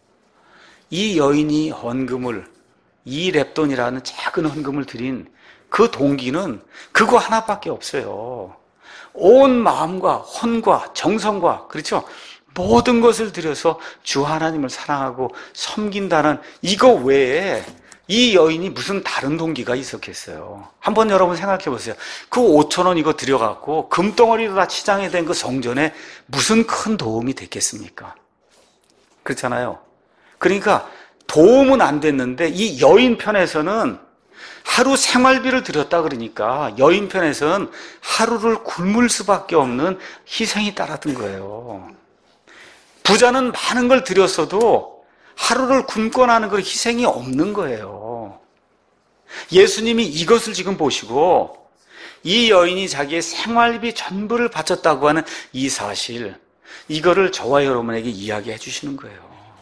이 여인이 헌금을 이 렙돈이라는 작은 헌금을 드린 그 동기는 그거 하나밖에 없어요. 온 마음과 혼과 정성과, 그렇죠? 모든 것을 들여서 주 하나님을 사랑하고 섬긴다는 이거 외에 이 여인이 무슨 다른 동기가 있었겠어요? 한번 여러분 생각해 보세요. 그 오천 원 이거 들여갖고 금덩어리로 다 치장해 된 그 성전에 무슨 큰 도움이 됐겠습니까? 그렇잖아요. 그러니까 도움은 안 됐는데 이 여인 편에서는 하루 생활비를 들였다 그러니까 여인 편에서는 하루를 굶을 수밖에 없는 희생이 따랐던 거예요. 부자는 많은 걸 들였어도 하루를 굶거나 하는 그런 희생이 없는 거예요. 예수님이 이것을 지금 보시고 이 여인이 자기의 생활비 전부를 바쳤다고 하는 이 사실, 이거를 저와 여러분에게 이야기해 주시는 거예요.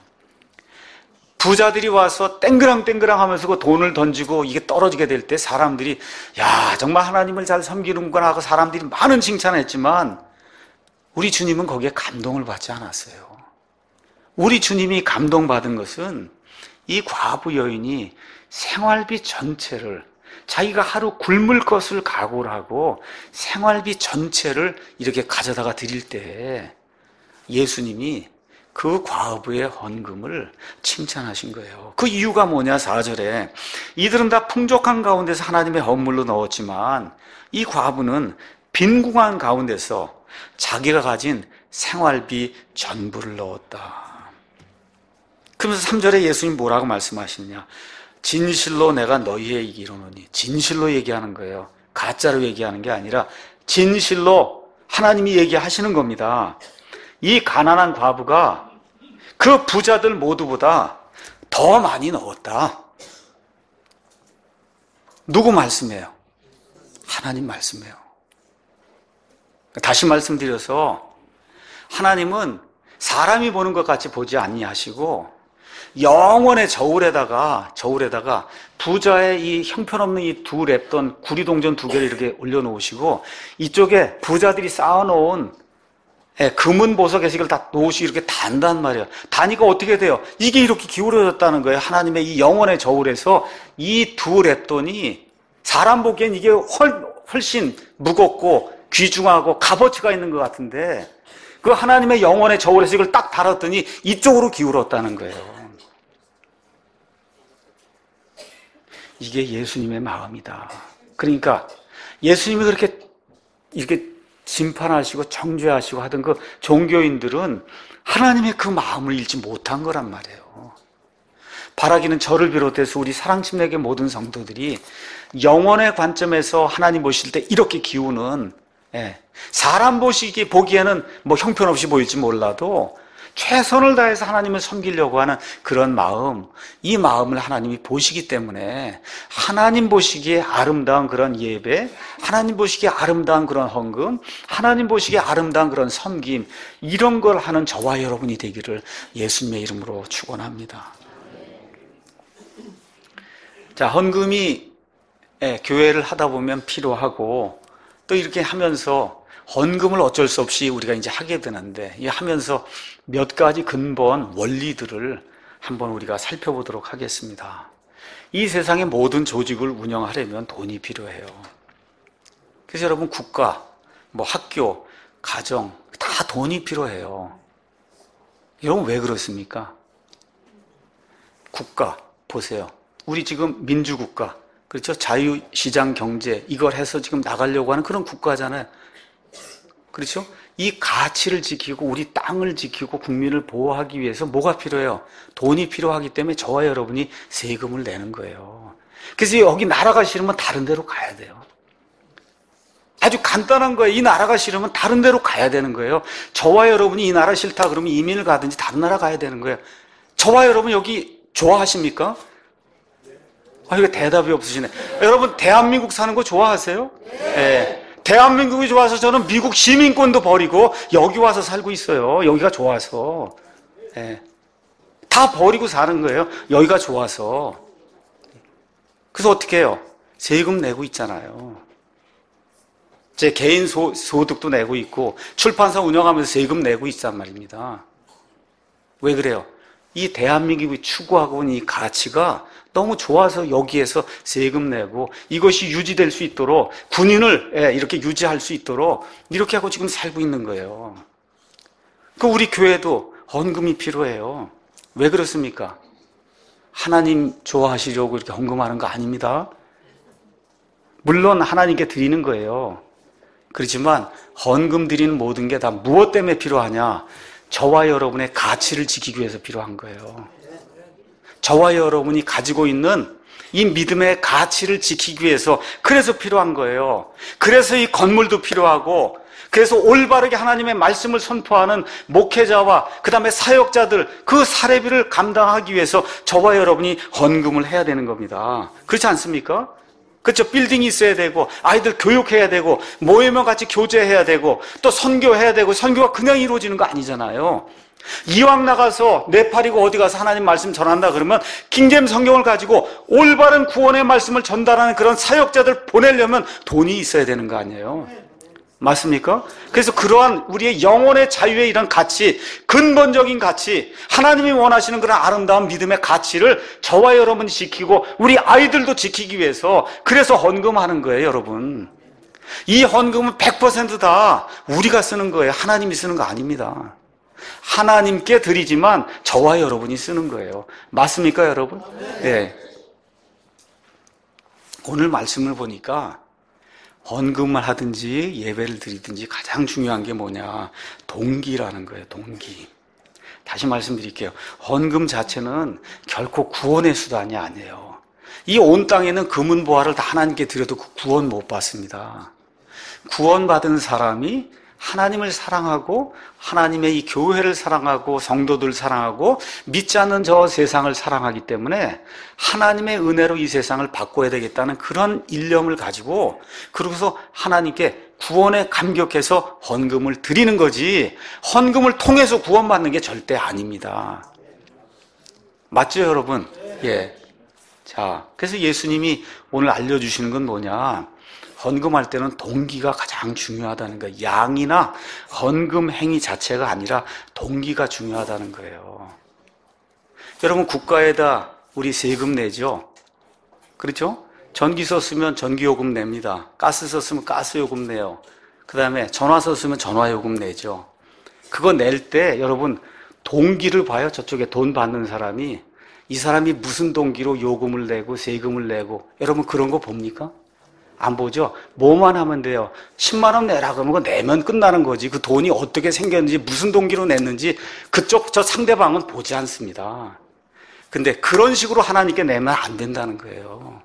부자들이 와서 땡그랑땡그랑 하면서 그 돈을 던지고 이게 떨어지게 될 때 사람들이 야 정말 하나님을 잘 섬기는구나 하고 사람들이 많은 칭찬을 했지만 우리 주님은 거기에 감동을 받지 않았어요. 우리 주님이 감동받은 것은 이 과부 여인이 생활비 전체를, 자기가 하루 굶을 것을 각오를 하고 생활비 전체를 이렇게 가져다가 드릴 때 예수님이 그 과부의 헌금을 칭찬하신 거예요. 그 이유가 뭐냐? 사 절에 이들은 다 풍족한 가운데서 하나님의 헌물로 넣었지만 이 과부는 빈궁한 가운데서 자기가 가진 생활비 전부를 넣었다. 그러면서 삼 절에 예수님 뭐라고 말씀하시느냐? 진실로 내가 너희에게 이르노니, 진실로 얘기하는 거예요. 가짜로 얘기하는 게 아니라 진실로 하나님이 얘기하시는 겁니다. 이 가난한 과부가 그 부자들 모두보다 더 많이 넣었다. 누구 말씀이에요? 하나님 말씀이에요. 다시 말씀드려서 하나님은 사람이 보는 것 같이 보지 아니하시고 영원의 저울에다가 저울에다가 부자의 이 형편없는 이 두 랩돈 구리동전 두 개를 이렇게 올려놓으시고 이쪽에 부자들이 쌓아놓은 예, 금은 보석에서 이걸 다 놓으시고 이렇게 단단 말이에요. 다니까 어떻게 돼요? 이게 이렇게 기울어졌다는 거예요. 하나님의 이 영원의 저울에서 이 두 랩돈이 사람 보기엔 이게 훨, 훨씬 무겁고 귀중하고 값어치가 있는 것 같은데 그 하나님의 영원의 저울에서 이걸 딱 달았더니 이쪽으로 기울었다는 거예요. 이게 예수님의 마음이다. 그러니까 예수님이 그렇게 이렇게 심판하시고 정죄하시고 하던 그 종교인들은 하나님의 그 마음을 잃지 못한 거란 말이에요. 바라기는 저를 비롯해서 우리 사랑침례교회 모든 성도들이 영원의 관점에서 하나님 보실 때 이렇게 기우는, 예, 사람 보시기 보기에는 뭐 형편없이 보일지 몰라도 최선을 다해서 하나님을 섬기려고 하는 그런 마음, 이 마음을 하나님이 보시기 때문에 하나님 보시기에 아름다운 그런 예배, 하나님 보시기에 아름다운 그런 헌금, 하나님 보시기에 아름다운 그런 섬김, 이런 걸 하는 저와 여러분이 되기를 예수님의 이름으로 축원합니다. 자, 헌금이 예, 교회를 하다 보면 필요하고 또 이렇게 하면서 헌금을 어쩔 수 없이 우리가 이제 하게 되는데 이 하면서 몇 가지 근본 원리들을 한번 우리가 살펴보도록 하겠습니다. 이 세상의 모든 조직을 운영하려면 돈이 필요해요. 그래서 여러분 국가, 뭐 학교, 가정 다 돈이 필요해요. 여러분 왜 그렇습니까? 국가 보세요. 우리 지금 민주국가, 그렇죠? 자유시장 경제 이걸 해서 지금 나가려고 하는 그런 국가잖아요. 그렇죠? 이 가치를 지키고 우리 땅을 지키고 국민을 보호하기 위해서 뭐가 필요해요? 돈이 필요하기 때문에 저와 여러분이 세금을 내는 거예요. 그래서 여기 나라가 싫으면 다른 데로 가야 돼요. 아주 간단한 거예요. 이 나라가 싫으면 다른 데로 가야 되는 거예요. 저와 여러분이 이 나라 싫다 그러면 이민을 가든지 다른 나라 가야 되는 거예요. 저와 여러분 여기 좋아하십니까? 아, 이거 대답이 없으시네. 여러분 대한민국 사는 거 좋아하세요? 네. 대한민국이 좋아서 저는 미국 시민권도 버리고 여기 와서 살고 있어요. 여기가 좋아서. 네. 다 버리고 사는 거예요. 여기가 좋아서. 그래서 어떻게 해요? 세금 내고 있잖아요. 제 개인 소, 소득도 내고 있고 출판사 운영하면서 세금 내고 있단 말입니다. 왜 그래요? 이 대한민국이 추구하고 있는 이 가치가 너무 좋아서 여기에서 세금 내고 이것이 유지될 수 있도록 군인을 이렇게 유지할 수 있도록 이렇게 하고 지금 살고 있는 거예요. 그 우리 교회도 헌금이 필요해요. 왜 그렇습니까? 하나님 좋아하시려고 이렇게 헌금하는 거 아닙니다. 물론 하나님께 드리는 거예요. 그렇지만 헌금 드리는 모든 게 다 무엇 때문에 필요하냐? 저와 여러분의 가치를 지키기 위해서 필요한 거예요. 저와 여러분이 가지고 있는 이 믿음의 가치를 지키기 위해서 그래서 필요한 거예요. 그래서 이 건물도 필요하고, 그래서 올바르게 하나님의 말씀을 선포하는 목회자와 그 다음에 사역자들, 그 사례비를 감당하기 위해서 저와 여러분이 헌금을 해야 되는 겁니다. 그렇지 않습니까? 그렇죠. 빌딩이 있어야 되고, 아이들 교육해야 되고, 모이면 같이 교제해야 되고, 또 선교해야 되고, 선교가 그냥 이루어지는 거 아니잖아요. 이왕 나가서 네팔이고 어디 가서 하나님 말씀 전한다 그러면 킹제임 성경을 가지고 올바른 구원의 말씀을 전달하는 그런 사역자들 보내려면 돈이 있어야 되는 거 아니에요? 맞습니까? 그래서 그러한 우리의 영혼의 자유의 이런 가치, 근본적인 가치, 하나님이 원하시는 그런 아름다운 믿음의 가치를 저와 여러분이 지키고 우리 아이들도 지키기 위해서 그래서 헌금하는 거예요, 여러분. 이 헌금은 백 퍼센트 다 우리가 쓰는 거예요. 하나님이 쓰는 거 아닙니다. 하나님께 드리지만 저와 여러분이 쓰는 거예요. 맞습니까, 여러분? 네. 오늘 말씀을 보니까 헌금을 하든지 예배를 드리든지 가장 중요한 게 뭐냐? 동기라는 거예요, 동기. 다시 말씀드릴게요. 헌금 자체는 결코 구원의 수단이 아니에요. 이 온 땅에는 금은 보화를 다 하나님께 드려도 그 구원 못 받습니다. 구원받은 사람이 하나님을 사랑하고 하나님의 이 교회를 사랑하고 성도들 사랑하고 믿지 않는 저 세상을 사랑하기 때문에 하나님의 은혜로 이 세상을 바꿔야 되겠다는 그런 일념을 가지고 그러고서 하나님께 구원에 감격해서 헌금을 드리는 거지, 헌금을 통해서 구원받는 게 절대 아닙니다. 맞죠, 여러분? 예. 자, 그래서 예수님이 오늘 알려주시는 건 뭐냐? 헌금할 때는 동기가 가장 중요하다는 거예요. 양이나 헌금 행위 자체가 아니라 동기가 중요하다는 거예요. 여러분, 국가에다 우리 세금 내죠? 그렇죠? 전기 썼으면 전기요금 냅니다. 가스 썼으면 가스요금 내요. 그 다음에 전화 썼으면 전화요금 내죠. 그거 낼 때 여러분 동기를 봐요. 저쪽에 돈 받는 사람이 이 사람이 무슨 동기로 요금을 내고 세금을 내고, 여러분 그런 거 봅니까? 안 보죠? 뭐만 하면 돼요. 십만 원 내라 그러면 그거 내면 끝나는 거지. 그 돈이 어떻게 생겼는지 무슨 동기로 냈는지 그쪽 저 상대방은 보지 않습니다. 근데 그런 식으로 하나님께 내면 안 된다는 거예요.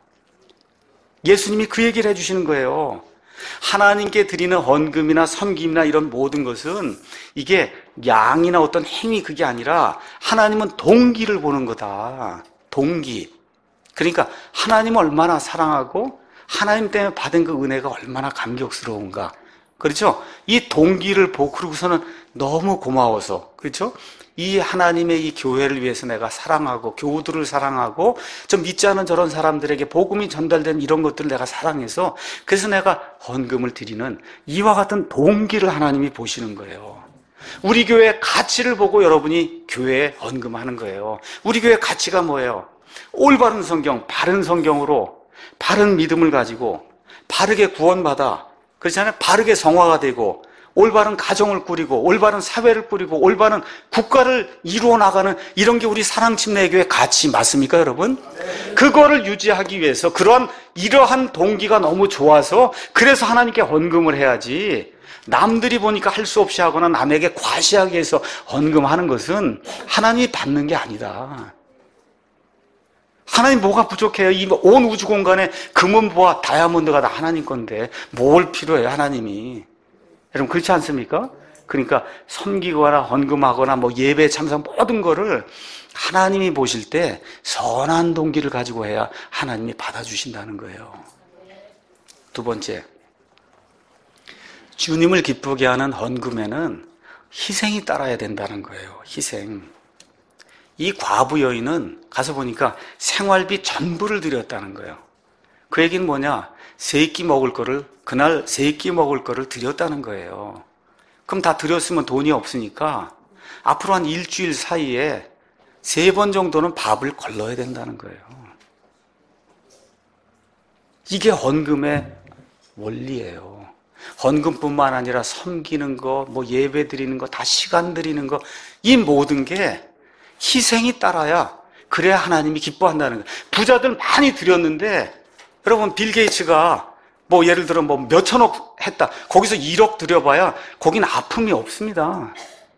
예수님이 그 얘기를 해주시는 거예요. 하나님께 드리는 헌금이나 섬김이나 이런 모든 것은 이게 양이나 어떤 행위 그게 아니라 하나님은 동기를 보는 거다. 동기. 그러니까 하나님을 얼마나 사랑하고 하나님 때문에 받은 그 은혜가 얼마나 감격스러운가. 그렇죠? 이 동기를 보고 그러고서는 너무 고마워서, 그렇죠? 이 하나님의 이 교회를 위해서 내가 사랑하고 교우들을 사랑하고 좀 믿지 않은 저런 사람들에게 복음이 전달된 이런 것들을 내가 사랑해서 그래서 내가 헌금을 드리는 이와 같은 동기를 하나님이 보시는 거예요. 우리 교회의 가치를 보고 여러분이 교회에 헌금하는 거예요. 우리 교회의 가치가 뭐예요? 올바른 성경, 바른 성경으로 바른 믿음을 가지고 바르게 구원받아, 그렇잖아요. 바르게 성화가 되고 올바른 가정을 꾸리고 올바른 사회를 꾸리고 올바른 국가를 이루어 나가는 이런 게 우리 사랑침례교회 가치 맞습니까, 여러분? 그거를 유지하기 위해서 그런 이러한 동기가 너무 좋아서 그래서 하나님께 헌금을 해야지, 남들이 보니까 할 수 없이 하거나 남에게 과시하기 위해서 헌금하는 것은 하나님이 받는 게 아니다. 하나님 뭐가 부족해요? 이 온 우주 공간에 금은 보화 다이아몬드가 다 하나님 건데 뭘 필요해요, 하나님이? 여러분 그렇지 않습니까? 그러니까 섬기거나 헌금하거나 뭐 예배 참석 모든 거를 하나님이 보실 때 선한 동기를 가지고 해야 하나님이 받아주신다는 거예요. 두 번째, 주님을 기쁘게 하는 헌금에는 희생이 따라야 된다는 거예요. 희생. 이 과부 여인은 가서 보니까 생활비 전부를 드렸다는 거예요. 그 얘기는 뭐냐? 세 끼 먹을 거를, 그날 세 끼 먹을 거를 드렸다는 거예요. 그럼 다 드렸으면 돈이 없으니까 앞으로 한 일주일 사이에 세 번 정도는 밥을 걸러야 된다는 거예요. 이게 헌금의 원리예요. 헌금뿐만 아니라 섬기는 거, 뭐 예배 드리는 거, 다 시간 드리는 거, 이 모든 게 희생이 따라야 그래야 하나님이 기뻐한다는 거예요. 부자들 많이 드렸는데 여러분 빌 게이츠가 뭐 예를 들어 뭐 몇천억 했다. 거기서 일억 드려봐야 거긴 아픔이 없습니다.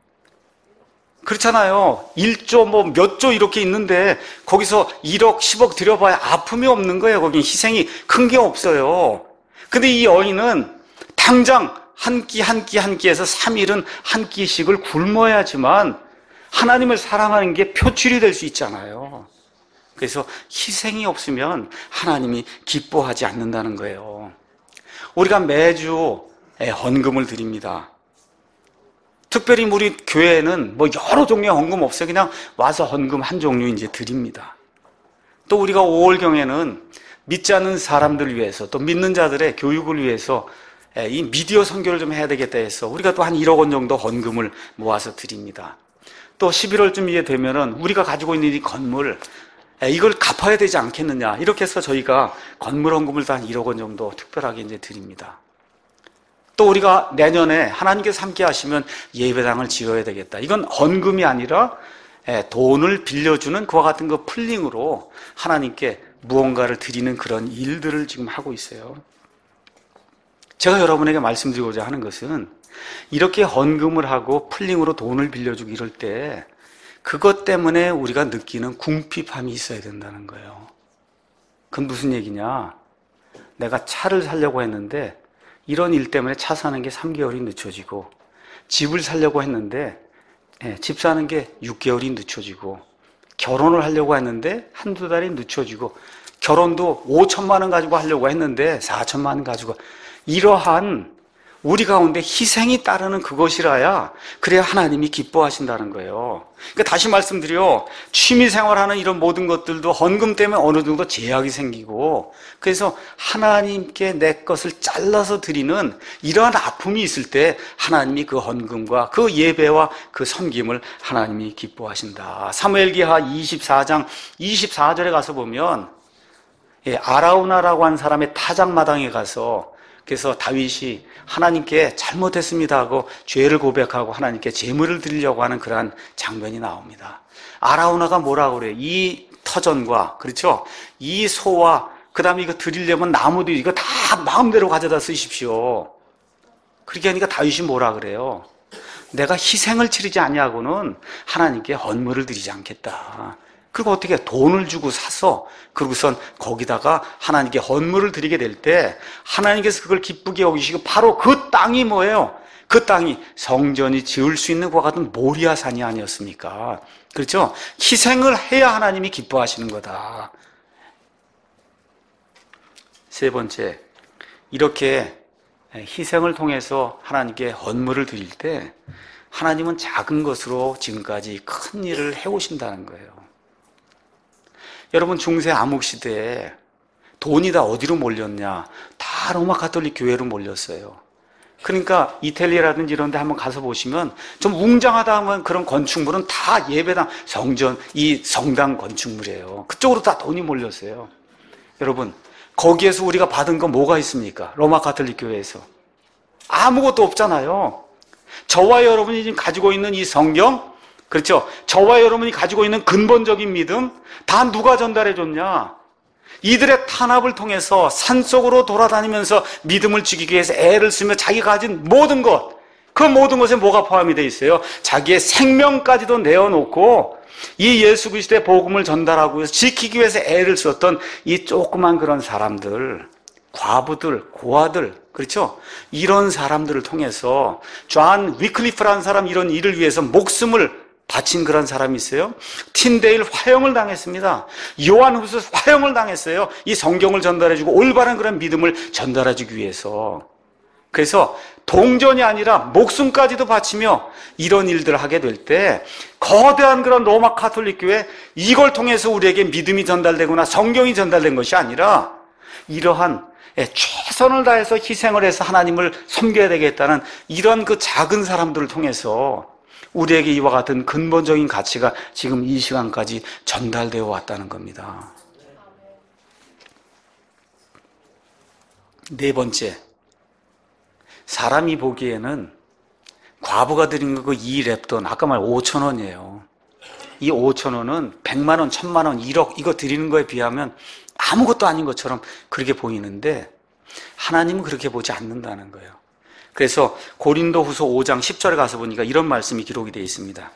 그렇잖아요. 일조 뭐 몇 조 이렇게 있는데 거기서 일억, 십억 드려봐야 아픔이 없는 거예요. 거긴 희생이 큰 게 없어요. 근데 이 여인은 당장 한 끼 한 끼 한 끼에서 삼 일은 한 끼씩을 굶어야지만 하나님을 사랑하는 게 표출이 될 수 있잖아요. 그래서 희생이 없으면 하나님이 기뻐하지 않는다는 거예요. 우리가 매주 헌금을 드립니다. 특별히 우리 교회에는 뭐 여러 종류의 헌금 없어요. 그냥 와서 헌금 한 종류 이제 드립니다. 또 우리가 오월경에는 믿지 않는 사람들을 위해서 또 믿는 자들의 교육을 위해서 이 미디어 선교를 좀 해야 되겠다 해서 우리가 또 한 일억 원 정도 헌금을 모아서 드립니다. 또 십일월쯤 되면은 우리가 가지고 있는 이 건물 이걸 갚아야 되지 않겠느냐 이렇게 해서 저희가 건물 헌금을 한 일억 원 정도 특별하게 이제 드립니다. 또 우리가 내년에 하나님께서 함께 하시면 예배당을 지어야 되겠다. 이건 헌금이 아니라 돈을 빌려주는 그와 같은 그 풀링으로 하나님께 무언가를 드리는 그런 일들을 지금 하고 있어요. 제가 여러분에게 말씀드리고자 하는 것은 이렇게 헌금을 하고 풀링으로 돈을 빌려주고 이럴 때 그것 때문에 우리가 느끼는 궁핍함이 있어야 된다는 거예요. 그건 무슨 얘기냐? 내가 차를 사려고 했는데 이런 일 때문에 차 사는 게 삼 개월이 늦춰지고 집을 사려고 했는데 예, 집 사는 게 육 개월이 늦춰지고 결혼을 하려고 했는데 한두 달이 늦춰지고 결혼도 오천만 원 가지고 하려고 했는데 사천만 원 가지고 이러한 우리 가운데 희생이 따르는 그것이라야 그래야 하나님이 기뻐하신다는 거예요. 그러니까 다시 말씀드려 취미생활하는 이런 모든 것들도 헌금 때문에 어느 정도 제약이 생기고 그래서 하나님께 내 것을 잘라서 드리는 이러한 아픔이 있을 때 하나님이 그 헌금과 그 예배와 그 섬김을 하나님이 기뻐하신다. 사무엘기하 이십사 장 이십사 절에 가서 보면 예, 아라우나라고 하는 사람의 타작마당에 가서 그래서 다윗이 하나님께 잘못했습니다 하고 죄를 고백하고 하나님께 제물을 드리려고 하는 그러한 장면이 나옵니다. 아라우나가 뭐라고 그래요? 이 터전과 그렇죠? 이 소와 그 다음에 이거 드리려면 나무도 이거 다 마음대로 가져다 쓰십시오. 그렇게 하니까 다윗이 뭐라 그래요? 내가 희생을 치르지 아니하고는 하나님께 헌물을 드리지 않겠다. 그리고 어떻게 돈을 주고 사서 그러고선 거기다가 하나님께 헌물을 드리게 될 때 하나님께서 그걸 기쁘게 여기시고 바로 그 땅이 뭐예요? 그 땅이 성전이 지을 수 있는 것과 같은 모리아산이 아니었습니까? 그렇죠? 희생을 해야 하나님이 기뻐하시는 거다. 세 번째, 이렇게 희생을 통해서 하나님께 헌물을 드릴 때 하나님은 작은 것으로 지금까지 큰 일을 해오신다는 거예요. 여러분 중세 암흑시대에 돈이 다 어디로 몰렸냐? 다 로마 가톨릭 교회로 몰렸어요. 그러니까 이탈리아라든지 이런 데 한번 가서 보시면 좀 웅장하다 하면 그런 건축물은 다 예배당, 성전, 이 성당 건축물이에요. 그쪽으로 다 돈이 몰렸어요. 여러분 거기에서 우리가 받은 건 뭐가 있습니까? 로마 가톨릭 교회에서 아무것도 없잖아요. 저와 여러분이 지금 가지고 있는 이 성경, 그렇죠? 저와 여러분이 가지고 있는 근본적인 믿음 다 누가 전달해 줬냐? 이들의 탄압을 통해서 산속으로 돌아다니면서 믿음을 지키기 위해서 애를 쓰며 자기가 가진 모든 것, 그 모든 것에 뭐가 포함이 되어 있어요? 자기의 생명까지도 내어놓고 이 예수 그리스도의 복음을 전달하고 해서 지키기 위해서 애를 썼던 이 조그만 그런 사람들, 과부들, 고아들, 그렇죠? 이런 사람들을 통해서 존 위클리프라는 사람 이런 일을 위해서 목숨을 바친 그런 사람이 있어요. 틴데일 화형을 당했습니다. 요한후서 화형을 당했어요. 이 성경을 전달해주고 올바른 그런 믿음을 전달해주기 위해서. 그래서 동전이 아니라 목숨까지도 바치며 이런 일들을 하게 될 때 거대한 그런 로마 가톨릭 교회 이걸 통해서 우리에게 믿음이 전달되거나 성경이 전달된 것이 아니라 이러한 최선을 다해서 희생을 해서 하나님을 섬겨야 되겠다는 이런 그 작은 사람들을 통해서 우리에게 이와 같은 근본적인 가치가 지금 이 시간까지 전달되어 왔다는 겁니다. 네 번째, 사람이 보기에는 과부가 드린 거 그 이 랩돈, 아까 말 오천 원이에요. 이 오천 원은 백만 원, 천만 원, 일억 이거 드리는 거에 비하면 아무것도 아닌 것처럼 그렇게 보이는데 하나님은 그렇게 보지 않는다는 거예요. 그래서 고린도후서 오 장 십 절에 가서 보니까 이런 말씀이 기록이 되어 있습니다.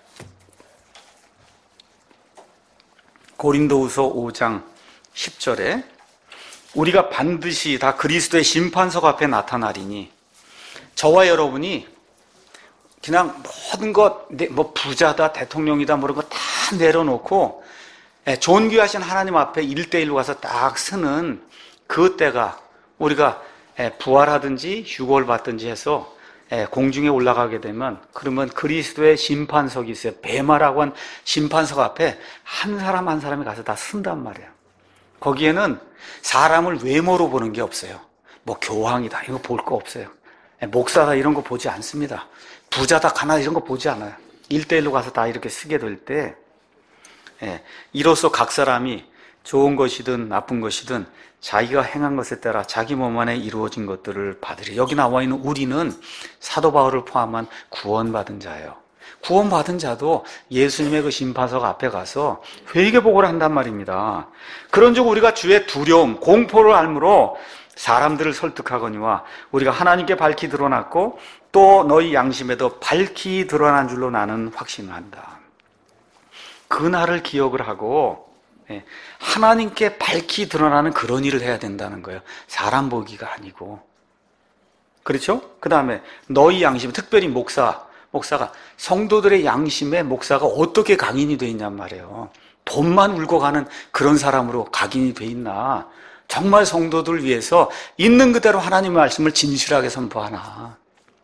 고린도후서 오 장 십 절에 우리가 반드시 다 그리스도의 심판석 앞에 나타나리니 저와 여러분이 그냥 모든 것, 뭐 부자다, 대통령이다, 뭐 이런 거 다 내려놓고 존귀하신 하나님 앞에 일대일로 가서 딱 서는 그 때가 우리가 부활하든지 휴거를 받든지 해서 공중에 올라가게 되면 그러면 그리스도의 심판석이 있어요. 베마라고 한 심판석 앞에 한 사람 한 사람이 가서 다 쓴단 말이에요. 거기에는 사람을 외모로 보는 게 없어요. 뭐 교황이다 이거 볼 거 없어요. 목사다 이런 거 보지 않습니다. 부자다 가난하다 이런 거 보지 않아요. 일대일로 가서 다 이렇게 쓰게 될 때 이로써 각 사람이 좋은 것이든 나쁜 것이든 자기가 행한 것에 따라 자기 몸 안에 이루어진 것들을 받으리. 여기 나와 있는 우리는 사도 바울을 포함한 구원받은 자예요. 구원받은 자도 예수님의 그 심판석 앞에 가서 회개복을 한단 말입니다. 그런즉 우리가 주의 두려움, 공포를 알므로 사람들을 설득하거니와 우리가 하나님께 밝히 드러났고 또 너희 양심에도 밝히 드러난 줄로 나는 확신한다. 그날을 기억을 하고 하나님께 밝히 드러나는 그런 일을 해야 된다는 거예요. 사람 보기가 아니고. 그렇죠? 그 다음에 너희 양심, 특별히 목사, 목사가 성도들의 양심에 목사가 어떻게 각인이 돼 있냔 말이에요. 돈만 울고 가는 그런 사람으로 각인이 돼 있나? 정말 성도들 위해서 있는 그대로 하나님의 말씀을 진실하게 선포하나?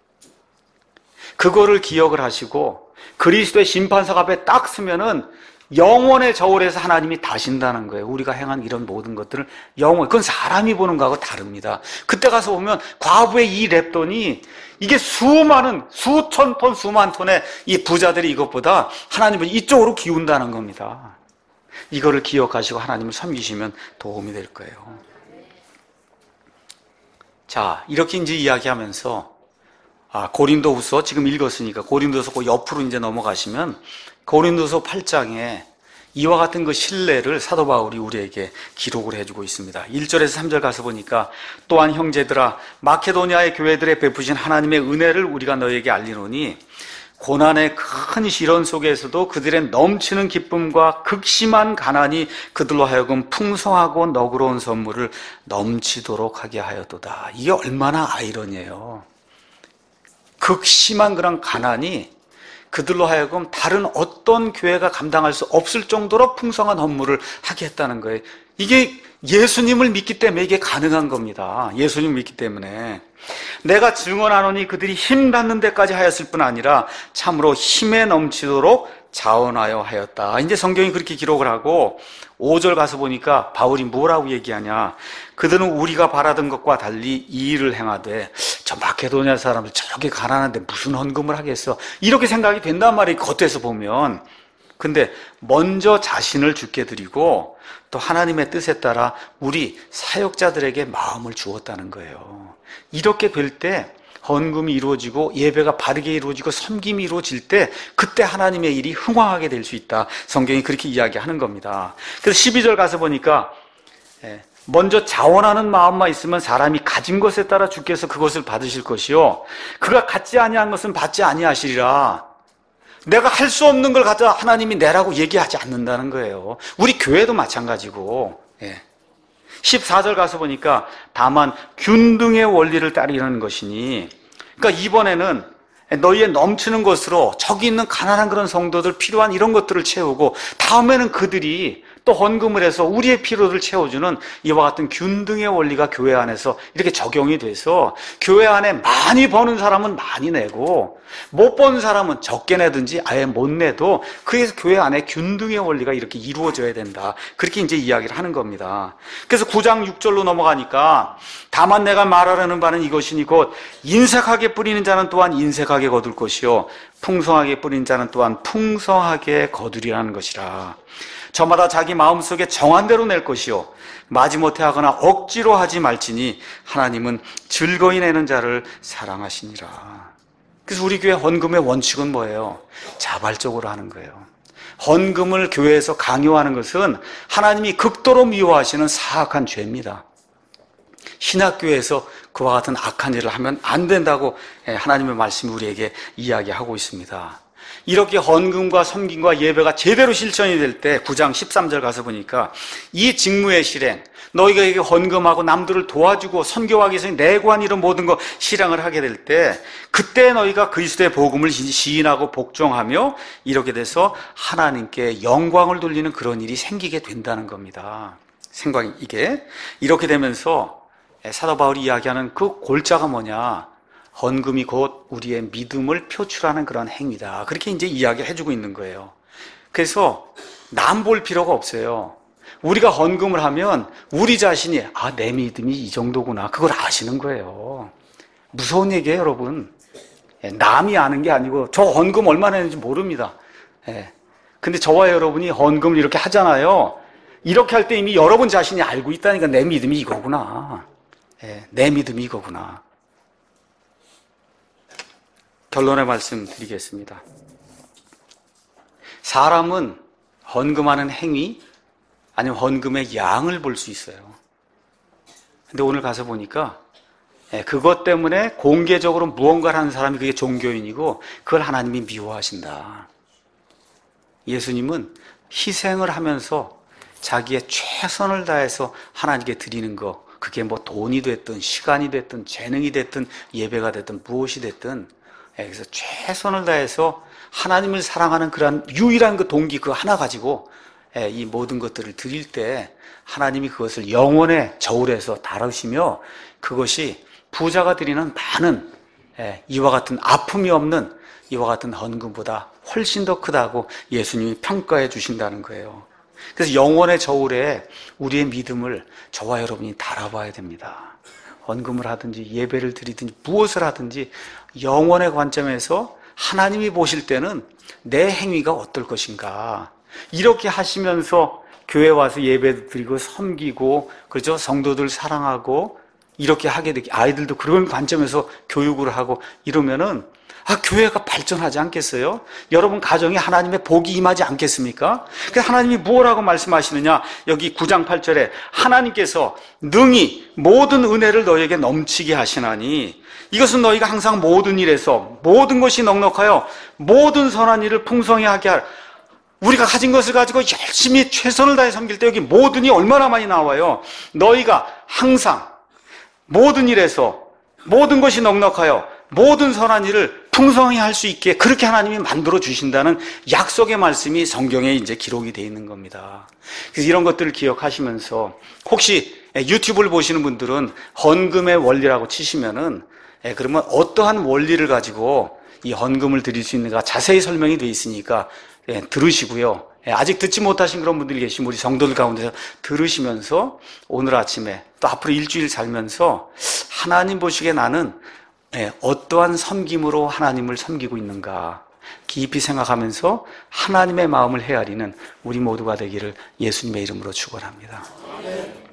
그거를 기억을 하시고 그리스도의 심판석 앞에 딱 서면은 영원의 저울에서 하나님이 다신다는 거예요. 우리가 행한 이런 모든 것들을 영원, 그건 사람이 보는 거하고 다릅니다. 그때 가서 보면 과부의 이 랩돈이 이게 수많은, 수천 톤, 수만 톤의 이 부자들이 이것보다 하나님을 이쪽으로 기운다는 겁니다. 이거를 기억하시고 하나님을 섬기시면 도움이 될 거예요. 자, 이렇게 이제 이야기하면서 아, 고린도후서 지금 읽었으니까 고린도서 그 옆으로 이제 넘어가시면 고린도서 팔 장에 이와 같은 그 신뢰를 사도 바울이 우리에게 기록을 해주고 있습니다. 일 절에서 삼 절 가서 보니까 또한 형제들아 마케도니아의 교회들에 베푸신 하나님의 은혜를 우리가 너에게 알리노니 고난의 큰 시련 속에서도 그들의 넘치는 기쁨과 극심한 가난이 그들로 하여금 풍성하고 너그러운 선물을 넘치도록 하게 하였도다. 이게 얼마나 아이러니해요. 극심한 그런 가난이 그들로 하여금 다른 어떤 교회가 감당할 수 없을 정도로 풍성한 헌물을 하게 했다는 거예요. 이게 예수님을 믿기 때문에 이게 가능한 겁니다. 예수님을 믿기 때문에. 내가 증언하노니 그들이 힘 닿는 데까지 하였을 뿐 아니라 참으로 힘에 넘치도록 자원하여 하였다. 이제 성경이 그렇게 기록을 하고 오 절 가서 보니까 바울이 뭐라고 얘기하냐. 그들은 우리가 바라던 것과 달리 이 일을 행하되 저 마케도니아 사람들 저렇게 가난한데 무슨 헌금을 하겠어. 이렇게 생각이 된단 말이에요. 겉에서 보면. 근데 먼저 자신을 주께 드리고 또 하나님의 뜻에 따라 우리 사역자들에게 마음을 주었다는 거예요. 이렇게 될 때 헌금이 이루어지고 예배가 바르게 이루어지고 섬김이 이루어질 때 그때 하나님의 일이 흥황하게 될 수 있다. 성경이 그렇게 이야기하는 겁니다. 그래서 십이 절 가서 보니까 먼저 자원하는 마음만 있으면 사람이 가진 것에 따라 주께서 그것을 받으실 것이요 그가 갖지 아니한 것은 받지 아니하시리라. 내가 할 수 없는 걸 갖다 하나님이 내라고 얘기하지 않는다는 거예요. 우리 교회도 마찬가지고. 예. 십사 절 가서 보니까 다만 균등의 원리를 따르는 것이니, 그러니까 이번에는 너희의 넘치는 것으로 저기 있는 가난한 그런 성도들 필요한 이런 것들을 채우고 다음에는 그들이 또 헌금을 해서 우리의 필요를 채워주는 이와 같은 균등의 원리가 교회 안에서 이렇게 적용이 돼서 교회 안에 많이 버는 사람은 많이 내고 못 버는 사람은 적게 내든지 아예 못 내도 그래서 교회 안에 균등의 원리가 이렇게 이루어져야 된다. 그렇게 이제 이야기를 하는 겁니다. 그래서 구 장 육 절로 넘어가니까 다만 내가 말하려는 바는 이것이니 곧 인색하게 뿌리는 자는 또한 인색하게 거둘 것이요 풍성하게 뿌리는 자는 또한 풍성하게 거두리라는 것이라. 저마다 자기 마음속에 정한 대로 낼 것이요 마지못해 하거나 억지로 하지 말지니 하나님은 즐거이 내는 자를 사랑하시니라. 그래서 우리 교회 헌금의 원칙은 뭐예요? 자발적으로 하는 거예요. 헌금을 교회에서 강요하는 것은 하나님이 극도로 미워하시는 사악한 죄입니다. 신학교에서 그와 같은 악한 일을 하면 안 된다고 하나님의 말씀이 우리에게 이야기하고 있습니다. 이렇게 헌금과 섬김과 예배가 제대로 실천이 될 때 구 장 십삼 절 가서 보니까 이 직무의 실행, 너희가 이게 헌금하고 남들을 도와주고 선교하기 위해서 내고한 이런 모든 거 실행을 하게 될 때 그때 너희가 그리스도의 복음을 시인하고 복종하며 이렇게 돼서 하나님께 영광을 돌리는 그런 일이 생기게 된다는 겁니다. 생각이 이게 이렇게 되면서 사도 바울이 이야기하는 그 골자가 뭐냐? 헌금이 곧 우리의 믿음을 표출하는 그런 행위다. 그렇게 이제 이야기를 해주고 있는 거예요. 그래서 남 볼 필요가 없어요. 우리가 헌금을 하면 우리 자신이 아, 내 믿음이 이 정도구나. 그걸 아시는 거예요. 무서운 얘기예요, 여러분. 남이 아는 게 아니고 저 헌금 얼마나 했는지 모릅니다. 근데 저와 여러분이 헌금을 이렇게 하잖아요. 이렇게 할 때 이미 여러분 자신이 알고 있다니까 내 믿음이 이거구나. 내 믿음이 이거구나. 결론의 말씀 드리겠습니다. 사람은 헌금하는 행위 아니면 헌금의 양을 볼 수 있어요. 근데 오늘 가서 보니까 그것 때문에 공개적으로 무언가를 하는 사람이 그게 종교인이고 그걸 하나님이 미워하신다. 예수님은 희생을 하면서 자기의 최선을 다해서 하나님께 드리는 거, 그게 뭐 돈이 됐든 시간이 됐든 재능이 됐든 예배가 됐든 무엇이 됐든 그래서 최선을 다해서 하나님을 사랑하는 그런 유일한 그 동기 그 하나 가지고 이 모든 것들을 드릴 때 하나님이 그것을 영원의 저울에서 다루시며 그것이 부자가 드리는 많은 이와 같은 아픔이 없는 이와 같은 헌금보다 훨씬 더 크다고 예수님이 평가해 주신다는 거예요. 그래서 영원의 저울에 우리의 믿음을 저와 여러분이 달아봐야 됩니다. 헌금을 하든지 예배를 드리든지 무엇을 하든지 영원의 관점에서 하나님이 보실 때는 내 행위가 어떨 것인가. 이렇게 하시면서 교회 와서 예배도 드리고 섬기고 그렇죠? 성도들 사랑하고 이렇게 하게 되기 아이들도 그런 관점에서 교육을 하고 이러면은 아, 교회가 발전하지 않겠어요? 여러분 가정에 하나님의 복이 임하지 않겠습니까? 그래서 하나님이 무엇라고 말씀하시느냐? 여기 구 장 팔 절에 하나님께서 능히 모든 은혜를 너희에게 넘치게 하시나니 이것은 너희가 항상 모든 일에서 모든 것이 넉넉하여 모든 선한 일을 풍성히 하게 할 우리가 가진 것을 가지고 열심히 최선을 다해 섬길 때 여기 모든이 얼마나 많이 나와요. 너희가 항상 모든 일에서 모든 것이 넉넉하여 모든 선한 일을 풍성히 할 수 있게 그렇게 하나님이 만들어 주신다는 약속의 말씀이 성경에 이제 기록이 되어 있는 겁니다. 그래서 이런 것들을 기억하시면서 혹시 유튜브를 보시는 분들은 헌금의 원리라고 치시면은 그러면 어떠한 원리를 가지고 이 헌금을 드릴 수 있는가 자세히 설명이 되어 있으니까 들으시고요. 아직 듣지 못하신 그런 분들이 계시면 우리 성도들 가운데서 들으시면서 오늘 아침에 또 앞으로 일주일 살면서 하나님 보시기에 나는 어떠한 섬김으로 하나님을 섬기고 있는가 깊이 생각하면서 하나님의 마음을 헤아리는 우리 모두가 되기를 예수님의 이름으로 축원합니다.